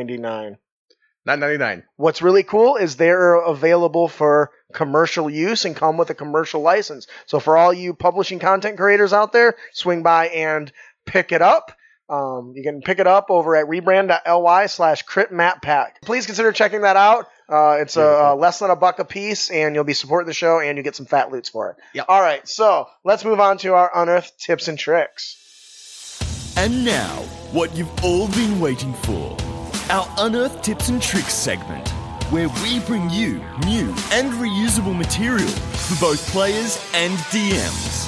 $9.99. What's really cool is they're available for commercial use and come with a commercial license. So for all you publishing content creators out there, swing by and pick it up. You can pick it up over at rebrand.ly/critmappack. Please consider checking that out. It's less than $1 a piece, and you'll be supporting the show, and you get some fat loots for it. Yep. All right, so let's move on to our Unearthed Tips and Tricks. And now, what you've all been waiting for. Our Unearthed Tips and Tricks segment, where we bring you new and reusable material for both players and DMs.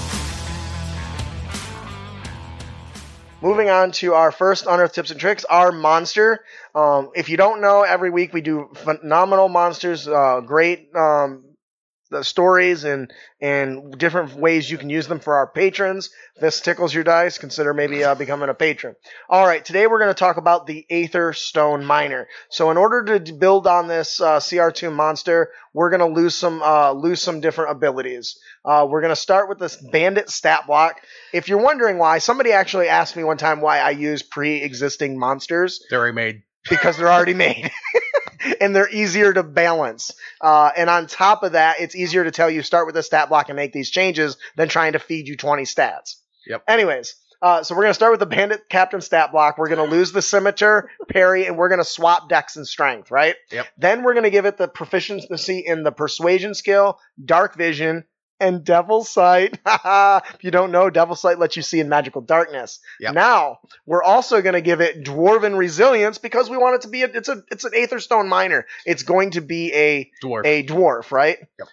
Moving on to our first Unearthed Tips and Tricks, our monster. If you don't know, every week we do phenomenal monsters, great the stories and different ways you can use them for our patrons. If this tickles your dice, consider maybe becoming a patron. All right, today we're going to talk about the Aether Stone Miner. So in order to build on this CR2 monster, we're going to lose some different abilities. We're going to start with this Bandit stat block. If you're wondering why, somebody actually asked me one time why I use pre-existing monsters. They're already made. Because they're already made. And they're easier to balance. And on top of that, it's easier to tell you start with a stat block and make these changes than trying to feed you 20 stats. Yep. Anyways, so we're going to start with the Bandit Captain stat block. We're going to lose the Scimitar, parry, and we're going to swap Dex and Strength, right? Yep. Then we're going to give it the proficiency in the Persuasion skill, Dark Vision, and Devil's Sight. If you don't know, Devil's Sight lets you see in magical darkness. Yep. Now, we're also going to give it Dwarven Resilience because we want it to be it's an Aetherstone Miner. It's going to be a dwarf, right? Yep.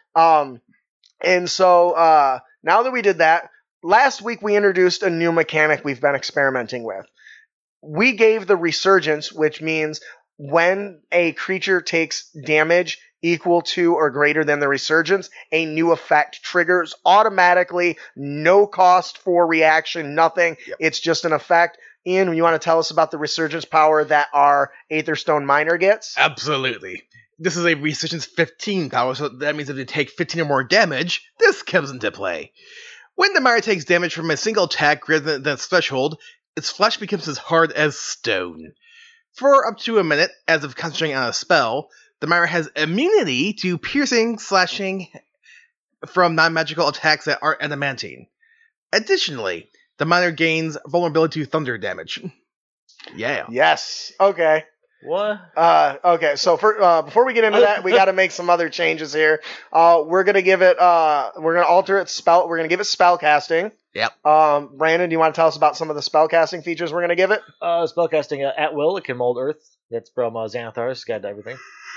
And so now that we did that, last week we introduced a new mechanic we've been experimenting with. We gave the Resurgence, which means when a creature takes damage equal to or greater than the Resurgence, a new effect triggers automatically, no cost for reaction, nothing. Yep. It's just an effect. Ian, you want to tell us about the Resurgence power that our Aetherstone Miner gets? Absolutely. This is a Resurgence 15 power, so that means if you take 15 or more damage, this comes into play. When the Miner takes damage from a single attack greater than its threshold, its flesh becomes as hard as stone. For up to a minute, as if concentrating on a spell, the Miner has immunity to piercing, slashing from non-magical attacks that aren't adamantine. Additionally, the Miner gains vulnerability to thunder damage. Yeah. Yes. Okay. What? Okay, so before we get into that, we got to make some other changes here. We're gonna give it. We're gonna alter its spell. We're gonna give it spellcasting. Yep. Brandon, do you want to tell us about some of the spellcasting features we're gonna give it? Spellcasting at will. It can mold earth. That's from Xanathar. It's got everything.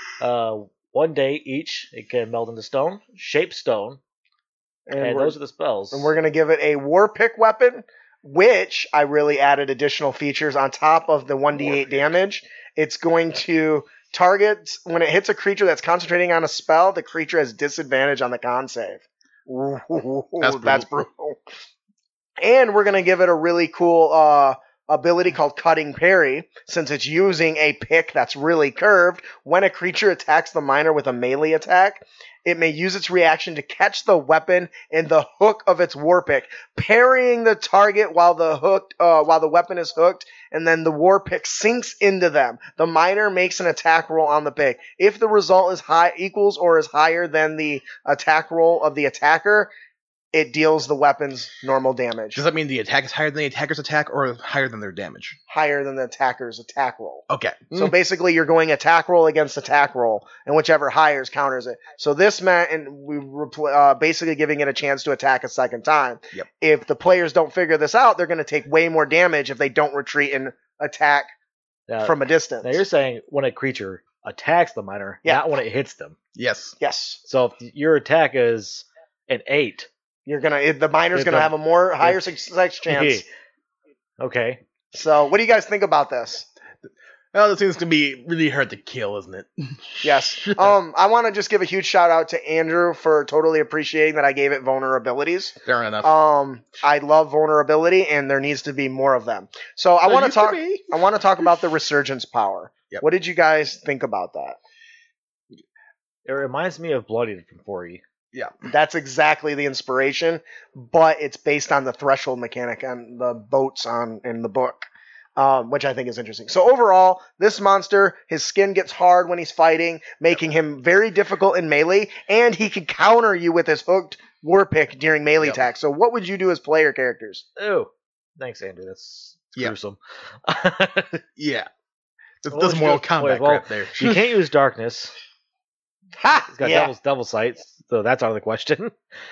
1 day each. It can melt into stone, shape stone, and those are the spells. And we're gonna give it a war pick weapon, which I really added additional features on top of the 1d8 damage. It's going to target, when it hits a creature that's concentrating on a spell, the creature has disadvantage on the con save. Ooh, that's brutal. And we're going to give it a really cool ability called Cutting Parry, since it's using a pick that's really curved. When a creature attacks the Miner with a melee attack, it may use its reaction to catch the weapon in the hook of its war pick, parrying the target while the weapon is hooked, and then the war pick sinks into them. The Miner makes an attack roll on the pick. If the result is equals or is higher than the attack roll of the attacker, it deals the weapon's normal damage. Does that mean the attack is higher than the attacker's attack or higher than their damage? Higher than the attacker's attack roll. Okay. So basically, you're going attack roll against attack roll, and whichever higher counters it. So this meant, and we were basically giving it a chance to attack a second time. Yep. If the players don't figure this out, they're going to take way more damage if they don't retreat and attack from a distance. Now you're saying when a creature attacks the miner, Yeah. not when it hits them. Yes. Yes, So if your attack is an 8, the miner's If gonna the- have a higher success chance. okay. So, what do you guys think about this? Well, this seems to be really hard to kill, isn't it? Yes. I want to just give a huge shout out to Andrew for totally appreciating that I gave it vulnerabilities. Fair enough. I love vulnerability, and there needs to be more of them. So I want to talk. I want to talk about the resurgence power. Yep. What did you guys think about that? It reminds me of Bloodied from 4E. That's exactly the inspiration, but it's based on the threshold mechanic and the boats in the book, which I think is interesting. So overall, this monster, his skin gets hard when he's fighting, making him very difficult in melee, and he can counter you with his hooked war pick during melee attacks. So what would you do as player characters? Oh, thanks, Andrew. That's Yeah. gruesome. Yeah. This What does would Mortal you- Kombat well, crap there. You can't use darkness. Ha! It's got Yeah. devil sights, so that's out of the question.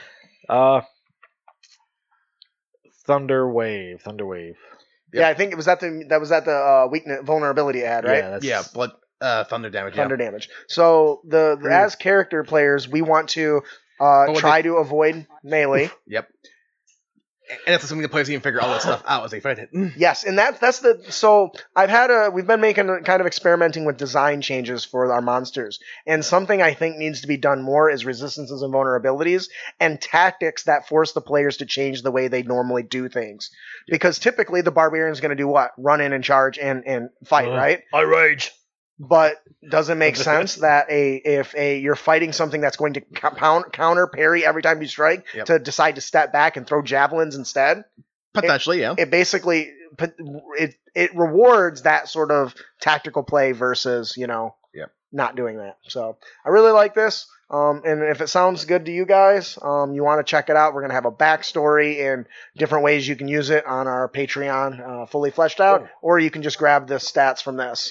Thunder Wave. Yeah, I think it was that the weakness vulnerability it had, right? Yeah, that's, Yeah, blood, thunder damage. Thunder damage. So as character players, we want to try to avoid melee. Yep. And that's something the players can figure all that stuff out as they fight it. Yes, and so we've been making kind of experimenting with design changes for our monsters, and something I think needs to be done more is resistances and vulnerabilities and tactics that force the players to change the way they normally do things. Because typically the barbarian's going to do what? Run in and charge and fight, right? I rage. But does it make sense that if you're fighting something that's going to counter parry every time you strike, Yep. to decide to step back and throw javelins instead? Potentially, yeah. It basically it rewards that sort of tactical play versus not doing that. So I really like this. And if it sounds good to you guys, you want to check it out. We're gonna have a backstory and different ways you can use it on our Patreon, fully fleshed out, or you can just grab the stats from this.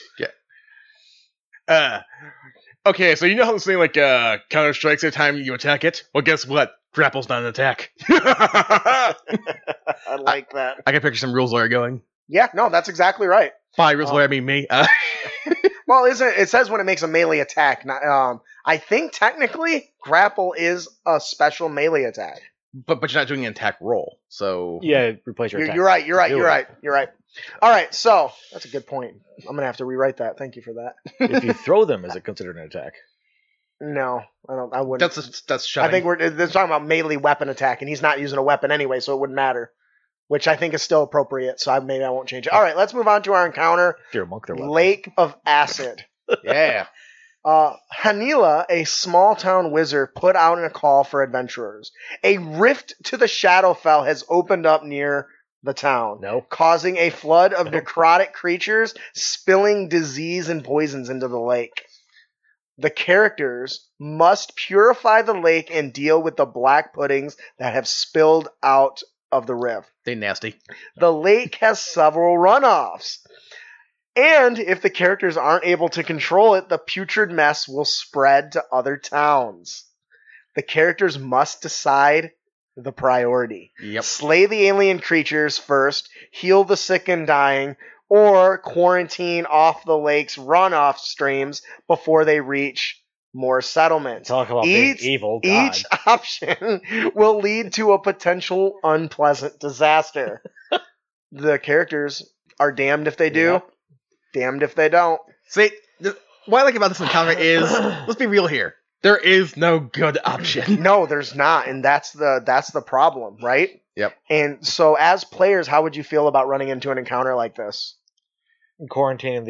Okay, so you know how this thing like counter strikes every time you attack it? Well, guess what? Grapple's not an attack. I like that. I can picture some rules lawyer going. Yeah, no, that's exactly right. By rules lawyer, I mean me. Well, it says when it makes a melee attack. Not, I think technically grapple is a special melee attack. but you're not doing an attack roll, so Yeah, replace your attack. You're right. Do it. You're right. All right, so that's a good point. I'm gonna have to rewrite that. Thank you for that. If you throw them, is it considered an attack? No, I don't. I wouldn't. that's shutting. I think they're talking about melee weapon attack, and he's not using a weapon anyway, so it wouldn't matter. Which I think is still appropriate. So maybe I won't change it. All right, let's move on to our encounter. If you're a monk, they're weapons. Lake of Acid. yeah. Hanila, a small town wizard, put out a call for adventurers. A rift to the Shadowfell has opened up near the town, No. causing a flood of necrotic creatures, spilling disease and poisons into the lake. The characters must purify the lake and deal with the black puddings that have spilled out of the rift. They nasty. The lake has several runoffs. And if the characters aren't able to control it, the putrid mess will spread to other towns. The characters must decide the priority. Yep. Slay the alien creatures first, heal the sick and dying, or quarantine off the lake's runoff streams before they reach more settlements. Talk about being evil. God. Each option will lead to a potential unpleasant disaster. The characters are damned if they do, Yep. damned if they don't. See, what I like about this encounter is, let's be real here. There is no good option. No, there's not, and that's the problem, right? Yep. And so, as players, how would you feel about running into an encounter like this? Quarantining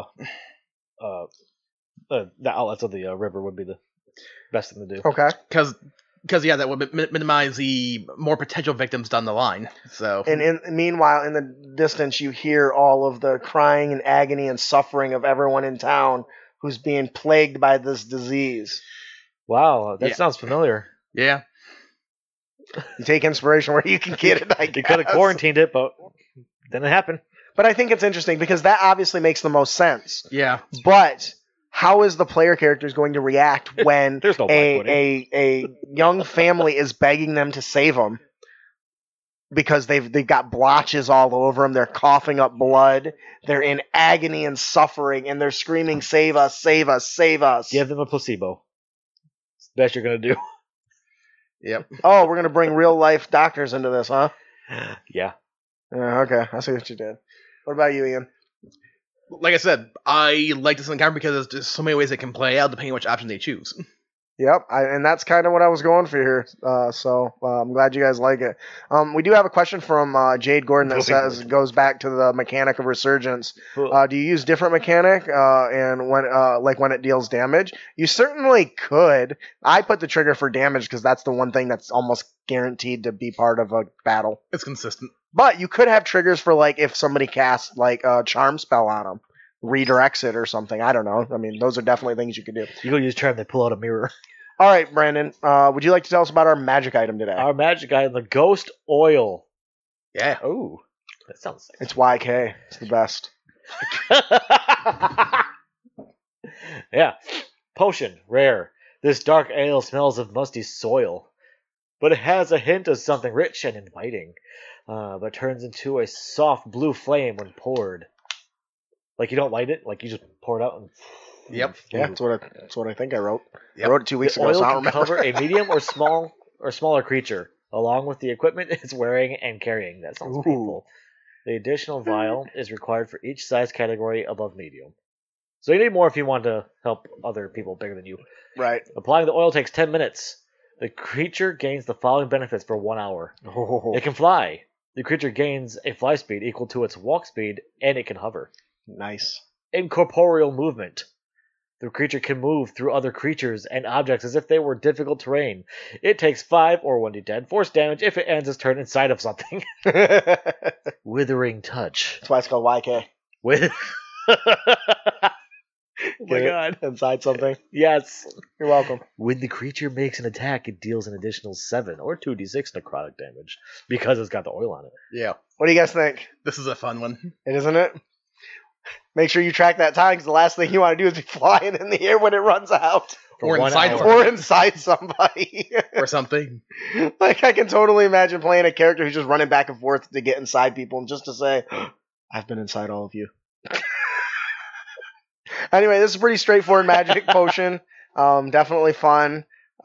the outlets of the river would be the best thing to do. Okay. Because yeah, that would minimize the more potential victims down the line. So And meanwhile, in the distance, you hear all of the crying and agony and suffering of everyone in town who's being plagued by this disease. Wow, that Yeah. sounds familiar. yeah, You take inspiration where you can get it, I You could have guess. quarantined it, but didn't happen. But I think it's interesting because that obviously makes the most sense. Yeah. But how is the player characters going to react when There's no a young family is begging them to save them because they've got blotches all over them, they're coughing up blood, they're in agony and suffering, and they're screaming, "Save us! Save us! Save us!" Give them a placebo. It's the best you're gonna do. Yep. Oh, we're gonna bring real life doctors into this, huh? Yeah. Okay, I see what you did. What about you, Ian? Like I said, I like this encounter because there's just so many ways it can play out depending on which option they choose. Yep, and that's kind of what I was going for here. So I'm glad you guys like it. We do have a question from Jade Gordon that goes back to the mechanic of Resurgence. Do you use different mechanic and when it deals damage? You certainly could. I put the trigger for damage because that's the one thing that's almost guaranteed to be part of a battle. It's consistent. But you could have triggers for like if somebody casts like a charm spell on them. Redirects it or something. I don't know. I mean, those are definitely things you could do. You go use charm, they pull out a mirror. All right, Brandon. Would you like to tell us about our magic item today? Our magic item, the Ghost Oil. Yeah. Oh, that sounds It's YK. It's the best. Yeah. Potion, rare. This dark ale smells of musty soil, but it has a hint of something rich and inviting, but turns into a soft blue flame when poured. Like you don't light it, like you just pour it out and. Yep. Yeah, that's what I think I wrote. Yep. I wrote it 2 weeks The ago, oil so I don't can remember. cover a medium or smaller creature, along with the equipment it's wearing and carrying. That sounds Ooh. painful. The additional vial is required for each size category above medium. So you need more if you want to help other people bigger than you. Right. Applying the oil takes 10 minutes. The creature gains the following benefits for 1 hour. Oh, It can fly. The creature gains a fly speed equal to its walk speed, and it can hover. nice. Incorporeal movement. The creature can move through other creatures and objects as if they were difficult terrain. It takes 5 or 1d10 force damage if it ends its turn inside of something. That's Withering touch. why it's called YK. With oh my Get it? god. Inside something. Yes. You're welcome. When the creature makes an attack, it deals an additional 7 or 2d6 necrotic damage because it's got the oil on it. Yeah. What do you guys think? This is a fun one. It isn't it? Make sure you track that time because the last thing you want to do is be flying in the air when it runs out. For Or 1 inside hour. something. Or inside somebody. Or something. Like, I can totally imagine playing a character who's just running back and forth to get inside people and just to say, I've been inside all of you. Anyway, this is a pretty straightforward magic potion. Definitely fun.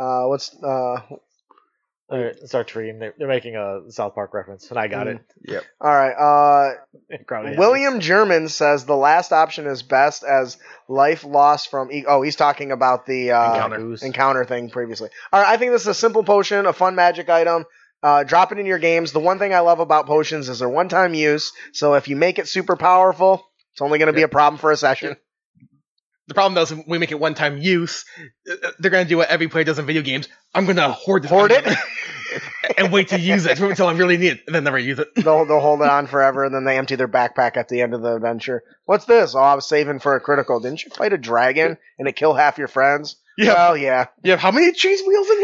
It's our dream. They're making a South Park reference, and I got it. Yep. All right. Crowley has William German says the last option is best as life lost from... he's talking about the encounter thing previously. All right, I think this is a simple potion, a fun magic item. Drop it in your games. The one thing I love about potions is their one-time use, so if you make it super powerful, it's only going to be a problem for a session. The problem though is when we make it one-time use, they're going to do what every player does in video games. I'm going to hoard it? and wait to use it until I really need it, and then never use it. They'll hold it on forever, and then they empty their backpack at the end of the adventure. What's this? Oh, I was saving for a critical. Didn't you fight a dragon and it kill half your friends? Yeah. Well, yeah. You have how many cheese wheels in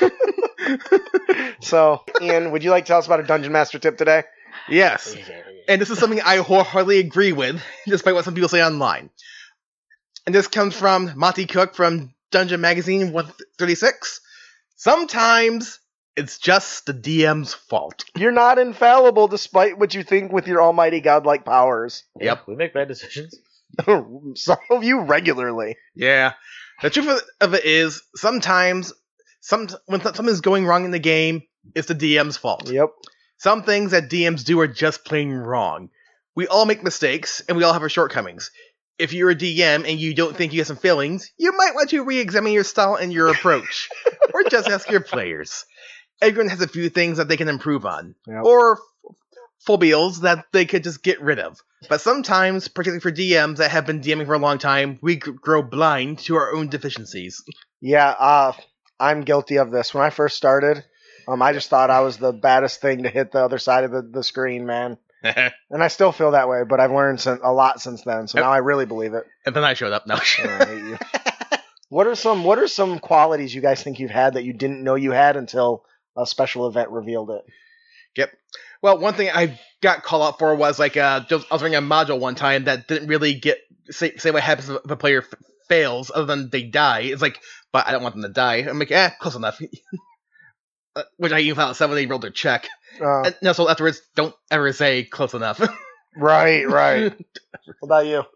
here? So, Ian, would you like to tell us about a Dungeon Master tip today? Yes. And this is something I wholeheartedly agree with, despite what some people say online. And this comes from Monty Cook from Dungeon Magazine 136. Sometimes it's just the DM's fault. You're not infallible despite what you think with your almighty godlike powers. Yep. We make bad decisions. Some of you regularly. Yeah. The truth of it is, sometimes, when something's going wrong in the game, it's the DM's fault. Yep. Some things that DMs do are just plain wrong. We all make mistakes, and we all have our shortcomings. If you're a DM and you don't think you have some failings, you might want to re-examine your style and your approach. Or just ask your players. Everyone has a few things that they can improve on. Yep. Or phobias that they could just get rid of. But sometimes, particularly for DMs that have been DMing for a long time, we grow blind to our own deficiencies. Yeah, I'm guilty of this. When I first started, I just thought I was the baddest thing to hit the other side of the screen, man. And I still feel that way, but I've learned a lot since then, so now I really believe it. And then I showed up. No. I hate you. What are some qualities you guys think you've had that you didn't know you had until a special event revealed it. Yep. Well, one thing I got called out for was like I was running a module one time that didn't really say what happens if a player fails, other than they die. It's like, but I don't want them to die. I'm like, close enough. Which I even found out someone they rolled their check. And so afterwards, don't ever say close enough. Right. What about you?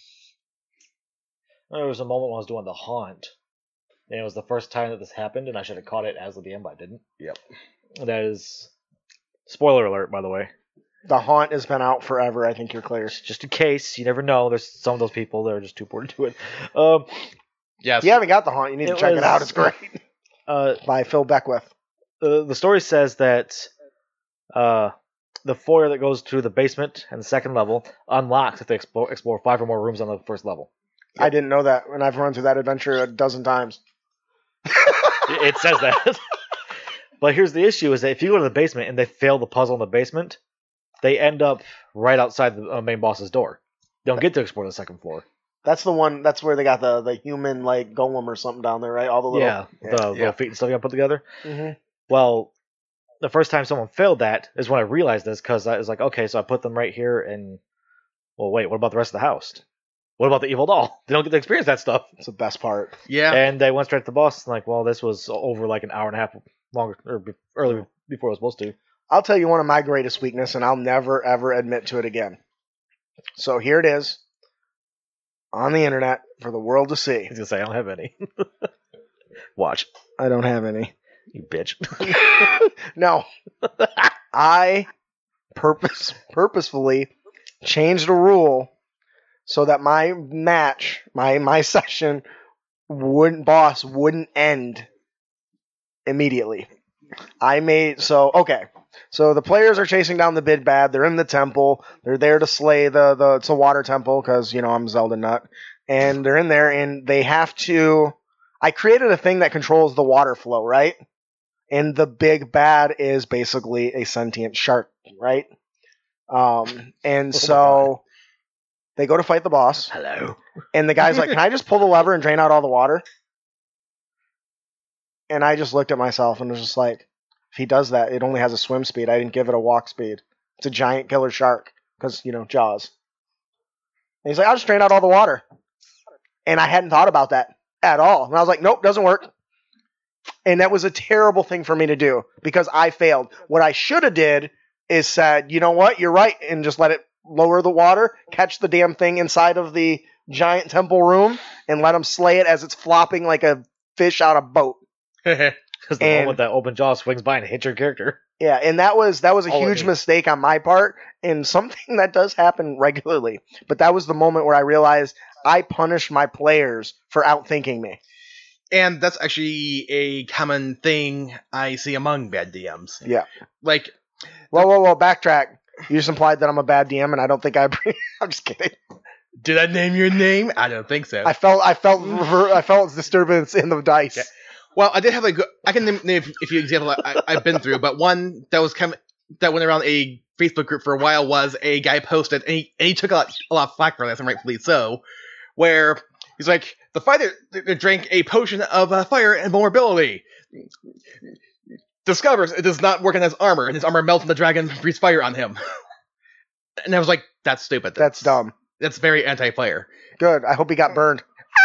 There was a moment when I was doing the haunt, and it was the first time that this happened, and I should have caught it as the DM, but I didn't. Yep. That is spoiler alert, by the way. The haunt has been out forever. I think you're clear. Just in case, you never know. There's some of those people that are just too poor to do it. Yes. If you haven't got the haunt, you need to check it out. It's great. By Phil Beckwith. The story says that the foyer that goes to the basement and the second level unlocks if they explore 5 or more rooms on the first level. Yep. I didn't know that, and I've run through that adventure a dozen times. It says that. But here's the issue, is that if you go to the basement and they fail the puzzle in the basement, they end up right outside the main boss's door. They don't get to explore the second floor. That's the one, that's where they got the human, like, golem or something down there, right? All the little... The little feet and stuff you got put together. Mm-hmm. Well, the first time someone failed that is when I realized this, because I was like, okay, so I put them right here, and... Well, wait, what about the rest of the house? What about the evil doll? They don't get to experience that stuff. It's the best part. Yeah. And they went straight to the boss, and like, well, this was over like an hour and a half longer, or earlier before it was supposed to. I'll tell you one of my greatest weaknesses, and I'll never, ever admit to it again. So here it is, on the internet, for the world to see. I was going to say, I don't have any. Watch. I don't have any. You bitch. No. I purposefully changed a rule so that my match, my session, wouldn't end immediately. So the players are chasing down the big bad. They're in the temple. They're there to slay it's a water temple because, I'm Zelda nut. And they're in there and they have to... I created a thing that controls the water flow, right? And the big bad is basically a sentient shark, right? And so they go to fight the boss. Hello. And the guy's like, can I just pull the lever and drain out all the water? And I just looked at myself and was just like, if he does that, it only has a swim speed. I didn't give it a walk speed. It's a giant killer shark because, Jaws. And he's like, I'll just drain out all the water. And I hadn't thought about that at all. And I was like, nope, doesn't work. And that was a terrible thing for me to do because I failed. What I should have did is said, you know what, you're right, and just let it lower the water, catch the damn thing inside of the giant temple room, and let him slay it as it's flopping like a fish out of a boat. Because the moment that open jaw swings by and hits your character. Yeah, and that was a huge mistake on my part, and something that does happen regularly. But that was the moment where I realized I punished my players for outthinking me. And that's actually a common thing I see among bad DMs. Yeah. Like... Whoa, backtrack. You just implied that I'm a bad DM, and I don't think I'm just kidding. Did I name your name? I don't think so. I felt disturbance in the dice. Yeah. Well, I did have I can name a few examples I've been through, but one that was that went around a Facebook group for a while was a guy posted, and he took a lot of flack for this, and rightfully so, where he's like, the fighter drank a potion of fire and vulnerability. Discovers it does not work on his armor, and his armor melts and the dragon breathes fire on him. And I was like, that's stupid. That's dumb. That's very anti-player. Good. I hope he got burned.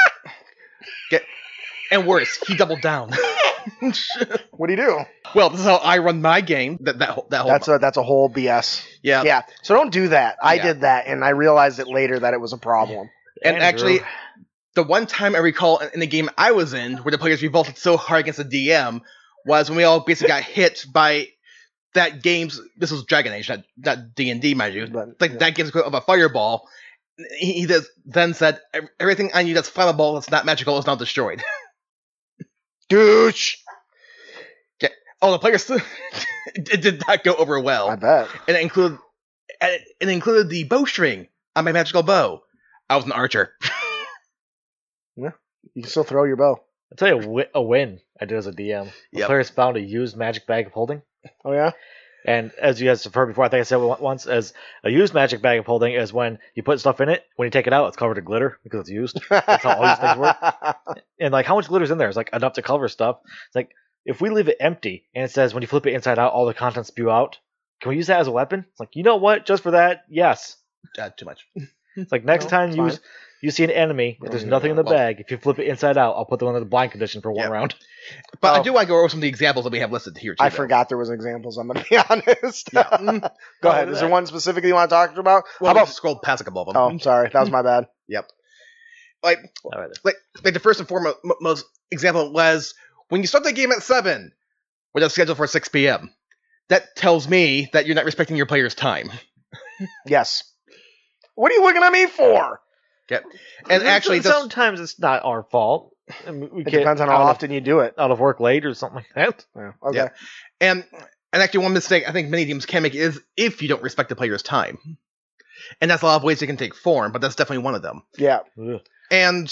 And worse, he doubled down. What do you do? Well, this is how I run my game. That whole that's a whole BS. Yeah. So don't do that. I did that, and I realized it later that it was a problem. And actually, the one time I recall in the game I was in where the players revolted so hard against the DM was when we all basically got hit by that game's... This was Dragon Age, not D&D, mind you. That game's equivalent of a fireball. He then said, everything on you that's flammable, that's not magical, is now destroyed. Douche! Yeah. Oh, the players... it did not go over well. I bet. And it included the bowstring on my magical bow. I was an archer. Yeah, you can still throw your bow. I'll tell you a win I did as a DM. The players found a used magic bag of holding. Oh, yeah? And as you guys have heard before, I think I said it once, as a used magic bag of holding is when you put stuff in it, when you take it out, it's covered in glitter because it's used. That's how all these things work. And like, how much glitter's in there? It's like enough to cover stuff. It's like, if we leave it empty and it says when you flip it inside out, all the contents spew out, can we use that as a weapon? It's like, you know what? Just for that, yes. Too much. It's like next time you see an enemy, if there's nothing in the bag, if you flip it inside out, I'll put them under the blind condition for one round. But I do want to go over some of the examples that we have listed here, too. I forgot there was examples, I'm going to be honest. Yeah. Go ahead. Is there one specifically you want to talk about? Well, How about scroll past a couple of them. Oh, sorry. That was my bad. Yep. Like the first and foremost example was when you start the game at 7, when it's scheduled for 6 p.m. That tells me that you're not respecting your player's time. Yes. What are you looking at me for? Okay. And actually, sometimes it's not our fault. I mean, It depends on how often you do it. Out of work late or something like that. Yeah. Okay. Yeah. And actually, one mistake I think many teams can make is if you don't respect the player's time. And that's a lot of ways it can take form, but that's definitely one of them. Yeah. Ugh. And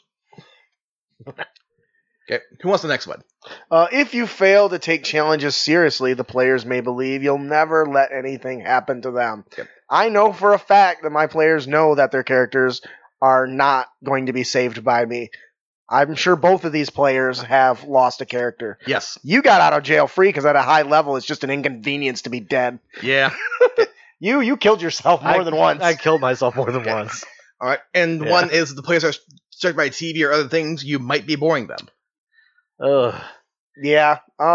okay, who wants the next one? If you fail to take challenges seriously, the players may believe you'll never let anything happen to them. Yep. I know for a fact that my players know that their characters are not going to be saved by me. I'm sure both of these players have lost a character. Yes. You got out of jail free because at a high level, it's just an inconvenience to be dead. Yeah. You killed yourself more than once. I killed myself more than once. All right. And one is the players are distracted by TV or other things, you might be boring them. Ugh. Yeah.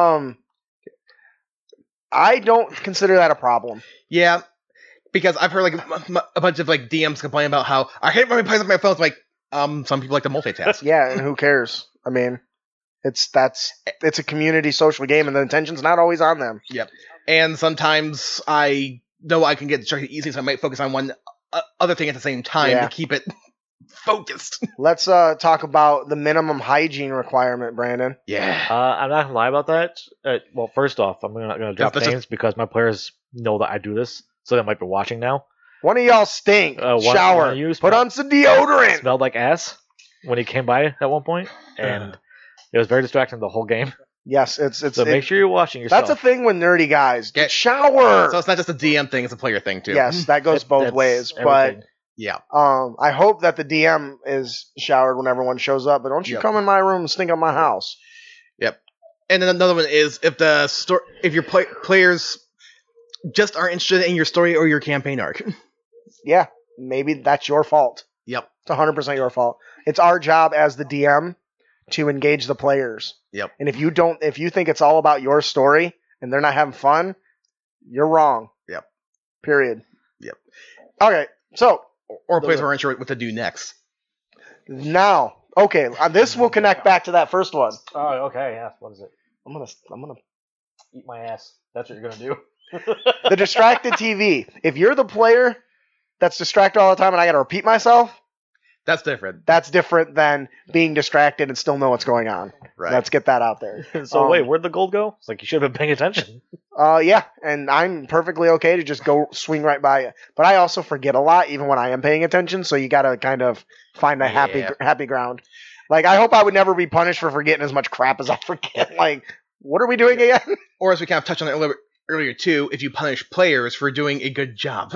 I don't consider that a problem. Yeah. Because I've heard like a bunch of like DMs complain about how I hate when I play with my phone. It's like, some people like to multitask. Yeah, and who cares? I mean, it's a community social game, and the intention's not always on them. Yep. And sometimes I know I can get distracted easily, so I might focus on one other thing at the same time to keep it focused. Let's talk about the minimum hygiene requirement, Brandon. Yeah. I'm not gonna lie about that. Well, first off, I'm not gonna drop names because my players know that I do this, so they might be watching now. One of y'all stink. Shower. One of Put on some deodorant. Smelled like ass when he came by at one point, and it was very distracting the whole game. Yes, it's. So make sure you're watching yourself. That's a thing with nerdy guys. Shower. So it's not just a DM thing; it's a player thing too. Yes, that goes both ways. Everything. But yeah, I hope that the DM is showered when everyone shows up. But don't you come in my room and stink up my house. Yep. And then another one is if your players just aren't interested in your story or your campaign arc. Yeah, maybe that's your fault. Yep. It's 100% your fault. It's our job as the DM to engage the players. Yep. And if you think it's all about your story and they're not having fun, you're wrong. Yep. Period. Yep. Okay, so. Or players who aren't sure what to do next. Now, okay, this will connect back to that first one. Oh, okay, yeah. What is it? I'm gonna Eat my ass. That's what you're gonna do. The distracted TV. If you're the player that's distracted all the time and I gotta repeat myself, that's different. That's different than being distracted and still know what's going on. Right. Let's get that out there. So wait, where'd the gold go? It's like you should have been paying attention. Yeah, and I'm perfectly okay to just go swing right by you. But I also forget a lot even when I am paying attention, so you gotta kind of find a happy ground. Like, I hope I would never be punished for forgetting as much crap as I forget. Like, what are we doing again? Or as we kind of touched on it earlier too, if you punish players for doing a good job.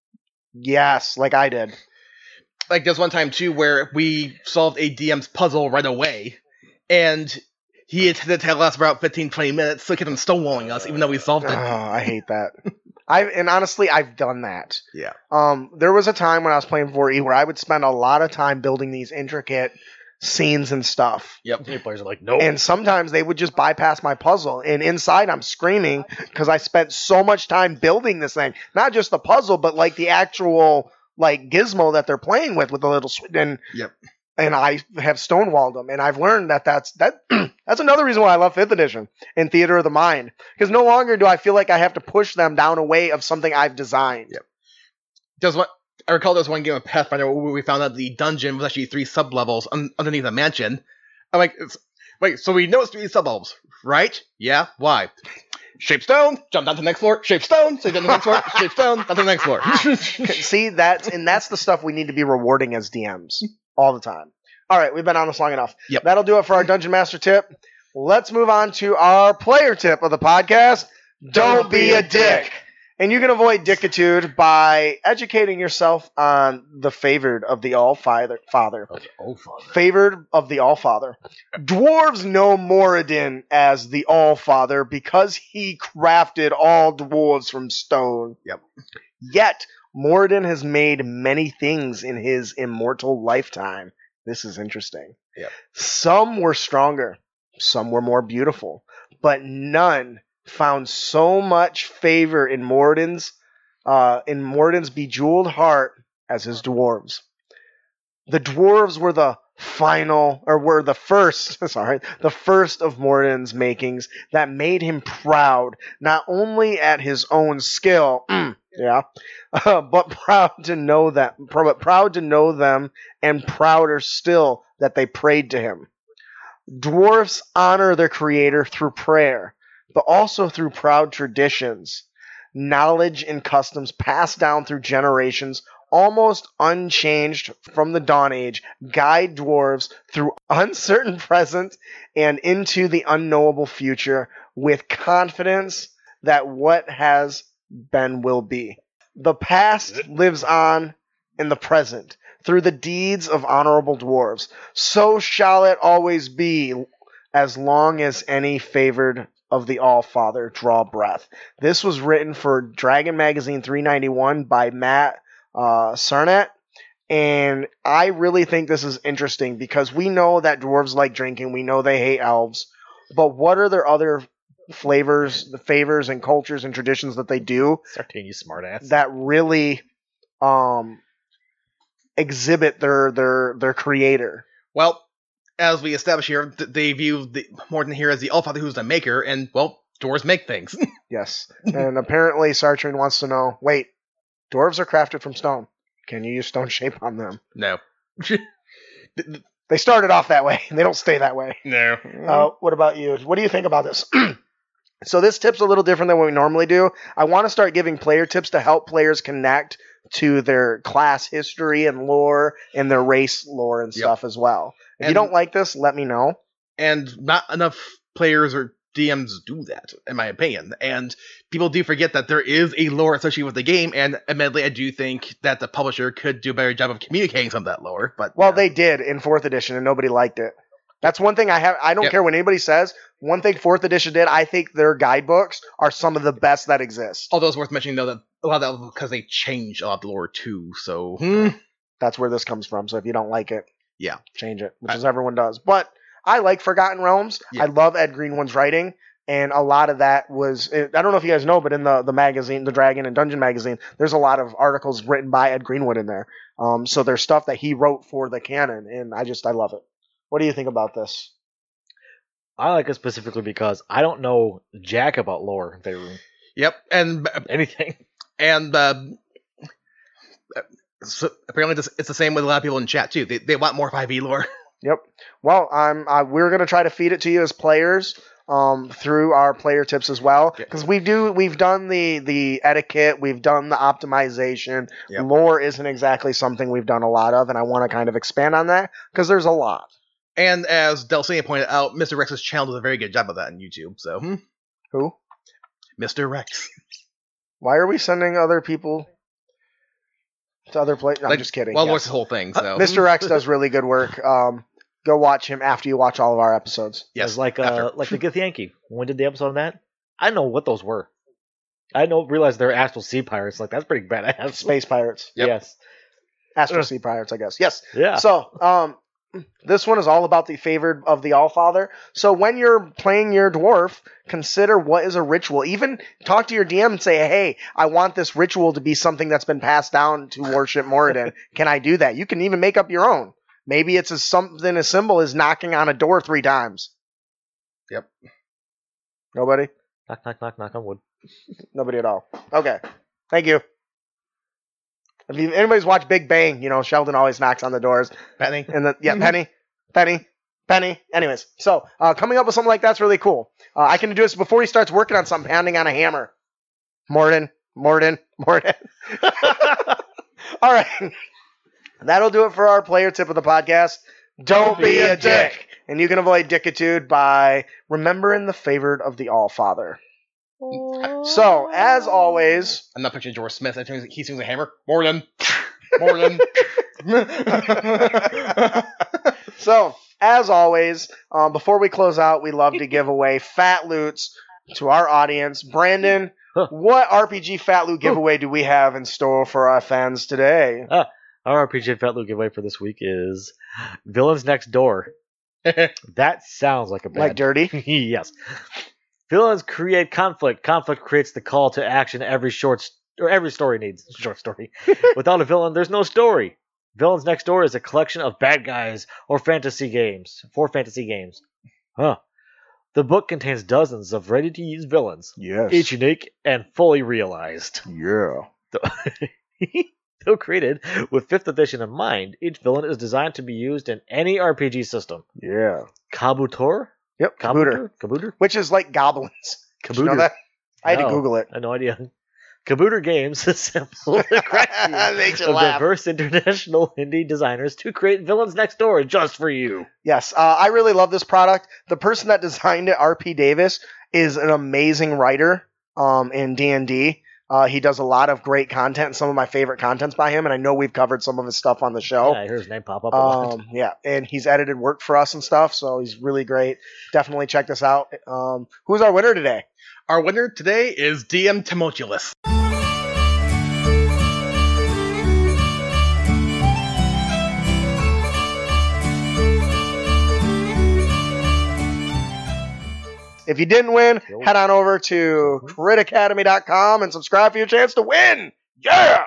Yes, like I did. Like, there's one time, too, where we solved a DM's puzzle right away, and he intended to last about 15-20 minutes, so he kept on stonewalling us, even though we solved it. Oh, I hate that. And honestly, I've done that. Yeah. There was a time when I was playing 4E where I would spend a lot of time building these intricate scenes and stuff. Yep. Your players are like, nope. And sometimes they would just bypass my puzzle. And inside I'm screaming because I spent so much time building this thing. Not just the puzzle, but like the actual like gizmo that they're playing with the little and I have stonewalled them. And I've learned that's another reason why I love 5th edition in Theater of the Mind. Because no longer do I feel like I have to push them down a way of something I've designed. Yep. I recall there was one game of Pathfinder where we found out the dungeon was actually 3 sub-levels underneath a mansion. I'm like, wait, so we know it's 3 sub-levels, right? Yeah, why? Shape stone, jump down to the next floor, shape stone, so you go to the next floor, shape stone, down to the next floor. See, that's the stuff we need to be rewarding as DMs all the time. All right, we've been on this long enough. Yep. That'll do it for our Dungeon Master tip. Let's move on to our player tip of the podcast. Don't be a dick. And you can avoid dickitude by educating yourself on the favored of the All-Father. Favored of the All-Father. Dwarves know Moradin as the All-Father because he crafted all dwarves from stone. Yep. Yet, Moradin has made many things in his immortal lifetime. This is interesting. Yep. Some were stronger, some were more beautiful, but none found so much favor in Moradin's bejeweled heart as his dwarves. The dwarves were the first of Moradin's makings that made him proud, not only at his own skill, but proud to know them, and prouder still that they prayed to him. Dwarves honor their creator through prayer, but also through proud traditions, knowledge and customs passed down through generations, almost unchanged from the Dawn Age, guide dwarves through uncertain present and into the unknowable future with confidence that what has been will be. The past lives on in the present through the deeds of honorable dwarves. So shall it always be as long as any favored of the All-Father draw breath. This was written for Dragon Magazine 391 by Matt Sarnett, and I really think this is interesting because we know that dwarves like drinking, we know they hate elves, but what are their other favors and cultures and traditions that they do Sartain, you smartass. that really exhibit their creator? Well, as we establish here, they view Moradin here as the All-Father who's the maker, and, well, dwarves make things. Yes. And apparently Sartrein wants to know, wait, dwarves are crafted from stone. Can you use stone shape on them? No. They started off that way. They don't stay that way. No. What about you? What do you think about this? So this tip's a little different than what we normally do. I want to start giving player tips to help players connect to their class history and lore and their race lore and stuff as well. If you don't like this, let me know. And not enough players or DMs do that, in my opinion. And people do forget that there is a lore associated with the game, and admittedly, I do think that the publisher could do a better job of communicating some of that lore. But they did in 4th edition, and nobody liked it. That's one thing I don't care what anybody says. One thing 4th edition did, I think their guidebooks are some of the best that exist. Although it's worth mentioning, though, that a lot of that was because they changed a lot of the lore, too. So, That's where this comes from. So if you don't like it, change it, which is everyone does. But I like Forgotten Realms. Yeah. I love Ed Greenwood's writing, and a lot of that was, I don't know if you guys know, but in the magazine, the Dragon and Dungeon magazine, there's a lot of articles written by Ed Greenwood in there. So there's stuff that he wrote for the canon, and I love it. What do you think about this? I like it specifically because I don't know jack about lore in Faerun. Yep, and Anything. And so apparently it's the same with a lot of people in chat too. They want more 5e lore. Yep. Well, we're gonna try to feed it to you as players through our player tips as well, because we've done the etiquette, we've done the optimization. Yep. Lore isn't exactly something we've done a lot of, and I want to kind of expand on that because there's a lot. And as Delcina pointed out, Mr. Rex's channel does a very good job of that on YouTube. So Who? Mr. Rex. Why are we sending other people to other places? I'm just kidding. Well, Yes. watch the whole thing. So Mr. Rex does really good work. Go watch him after you watch all of our episodes. yes, It's like after. the Githyanki. When we did the episode on that, I didn't know what those were. I didn't realize they're actual sea pirates. Like, that's pretty badass. Space Pirates. Yep. Yes. Astral Sea Pirates, I guess. Yes. Yeah. So, this one is all about the favored of the All-Father. So when you're playing your dwarf, consider what is a ritual. Even talk to your DM and say, hey, I want this ritual to be something that's been passed down to worship Moradin. Can I do that? You can even make up your own. Maybe it's something as simple as knocking on a door 3 times. Yep. Nobody? Knock, knock, knock, knock on wood. Nobody at all. Okay. Thank you. If anybody's watched Big Bang, Sheldon always knocks on the doors. Penny. And Penny. Anyways, so coming up with something like that's really cool. I can do this before he starts working on something, pounding on a hammer. Moradin. All right. That'll do it for our player tip of the podcast. Don't be a dick. And you can avoid dickitude by remembering the favored of the All-Father. So, as always, I'm not picturing George Smith. I think he swings a hammer. Morning. Morning. So, as always, before we close out, we love to give away Fat Loots to our audience. Brandon, what RPG Fat Loot giveaway do we have in store for our fans today? Our RPG Fat Loot giveaway for this week is Villains Next Door. That sounds like a bad... Like dirty? Yes. Villains create conflict. Conflict creates the call to action every story needs. Short story. Without a villain, there's no story. Villains Next Door is a collection of bad guys or fantasy games. 4 fantasy games. The book contains dozens of ready-to-use villains. Yes. Each unique and fully realized. Yeah. Though created with 5th edition in mind, each villain is designed to be used in any RPG system. Yeah. Kabutor? Yep, Kabutor? Which is like goblins. Did you know Kabutor. that? I had to No, Google it. I had no idea. Kabutor Games assembled a crack team Makes you of laugh. diverse international indie designers to create Villains Next Door just for you. Yes, I really love this product. The person that designed it, R.P. Davis, is an amazing writer in D&D. He does a lot of great content, and some of my favorite content's by him, and I know we've covered some of his stuff on the show. Yeah, I heard his name pop up a lot. Yeah, and he's edited work for us and stuff, so he's really great. Definitely check this out. Who's our winner today? Our winner today is DM Timotulus. If you didn't win, head on over to critacademy.com and subscribe for your chance to win. Yeah!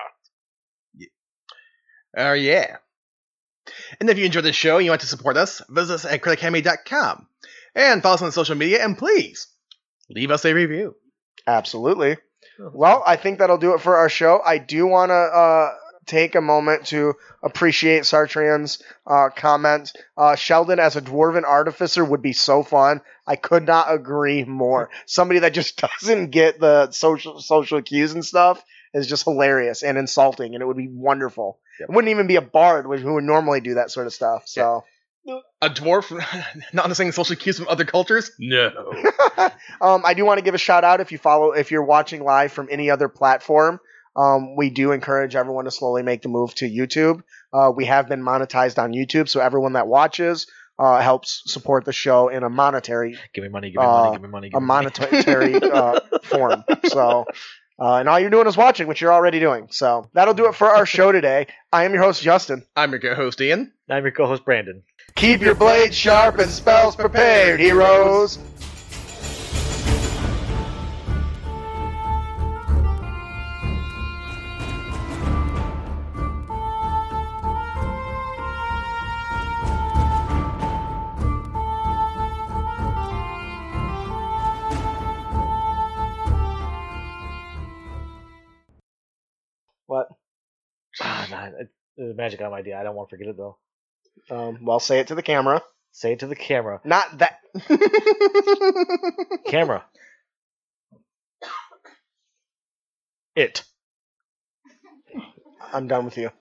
Yeah. And if you enjoyed this show and you want to support us, visit us at critacademy.com. And follow us on social media, and please, leave us a review. Absolutely. Well, I think that'll do it for our show. I do want to take a moment to appreciate Sartran's comment. Sheldon as a dwarven artificer would be so fun. I could not agree more. Somebody that just doesn't get the social cues and stuff is just hilarious and insulting, and it would be wonderful. Yep. It wouldn't even be a bard who would normally do that sort of stuff. So. Yeah. A dwarf not understanding social cues from other cultures? No. I do want to give a shout out if you're watching live from any other platform. We do encourage everyone to slowly make the move to YouTube. We have been monetized on YouTube, so everyone that watches helps support the show in a monetary monetary form. So, and all you're doing is watching, which you're already doing. So that'll do it for our show today. I am your host, Justin. I'm your co-host, Ian. I'm your co-host, Brandon. Keep your blades sharp and spells prepared, heroes. What? The magic on my idea. I don't want to forget it, though. Well, say it to the camera. Say it to the camera. Not that. Camera. It. I'm done with you.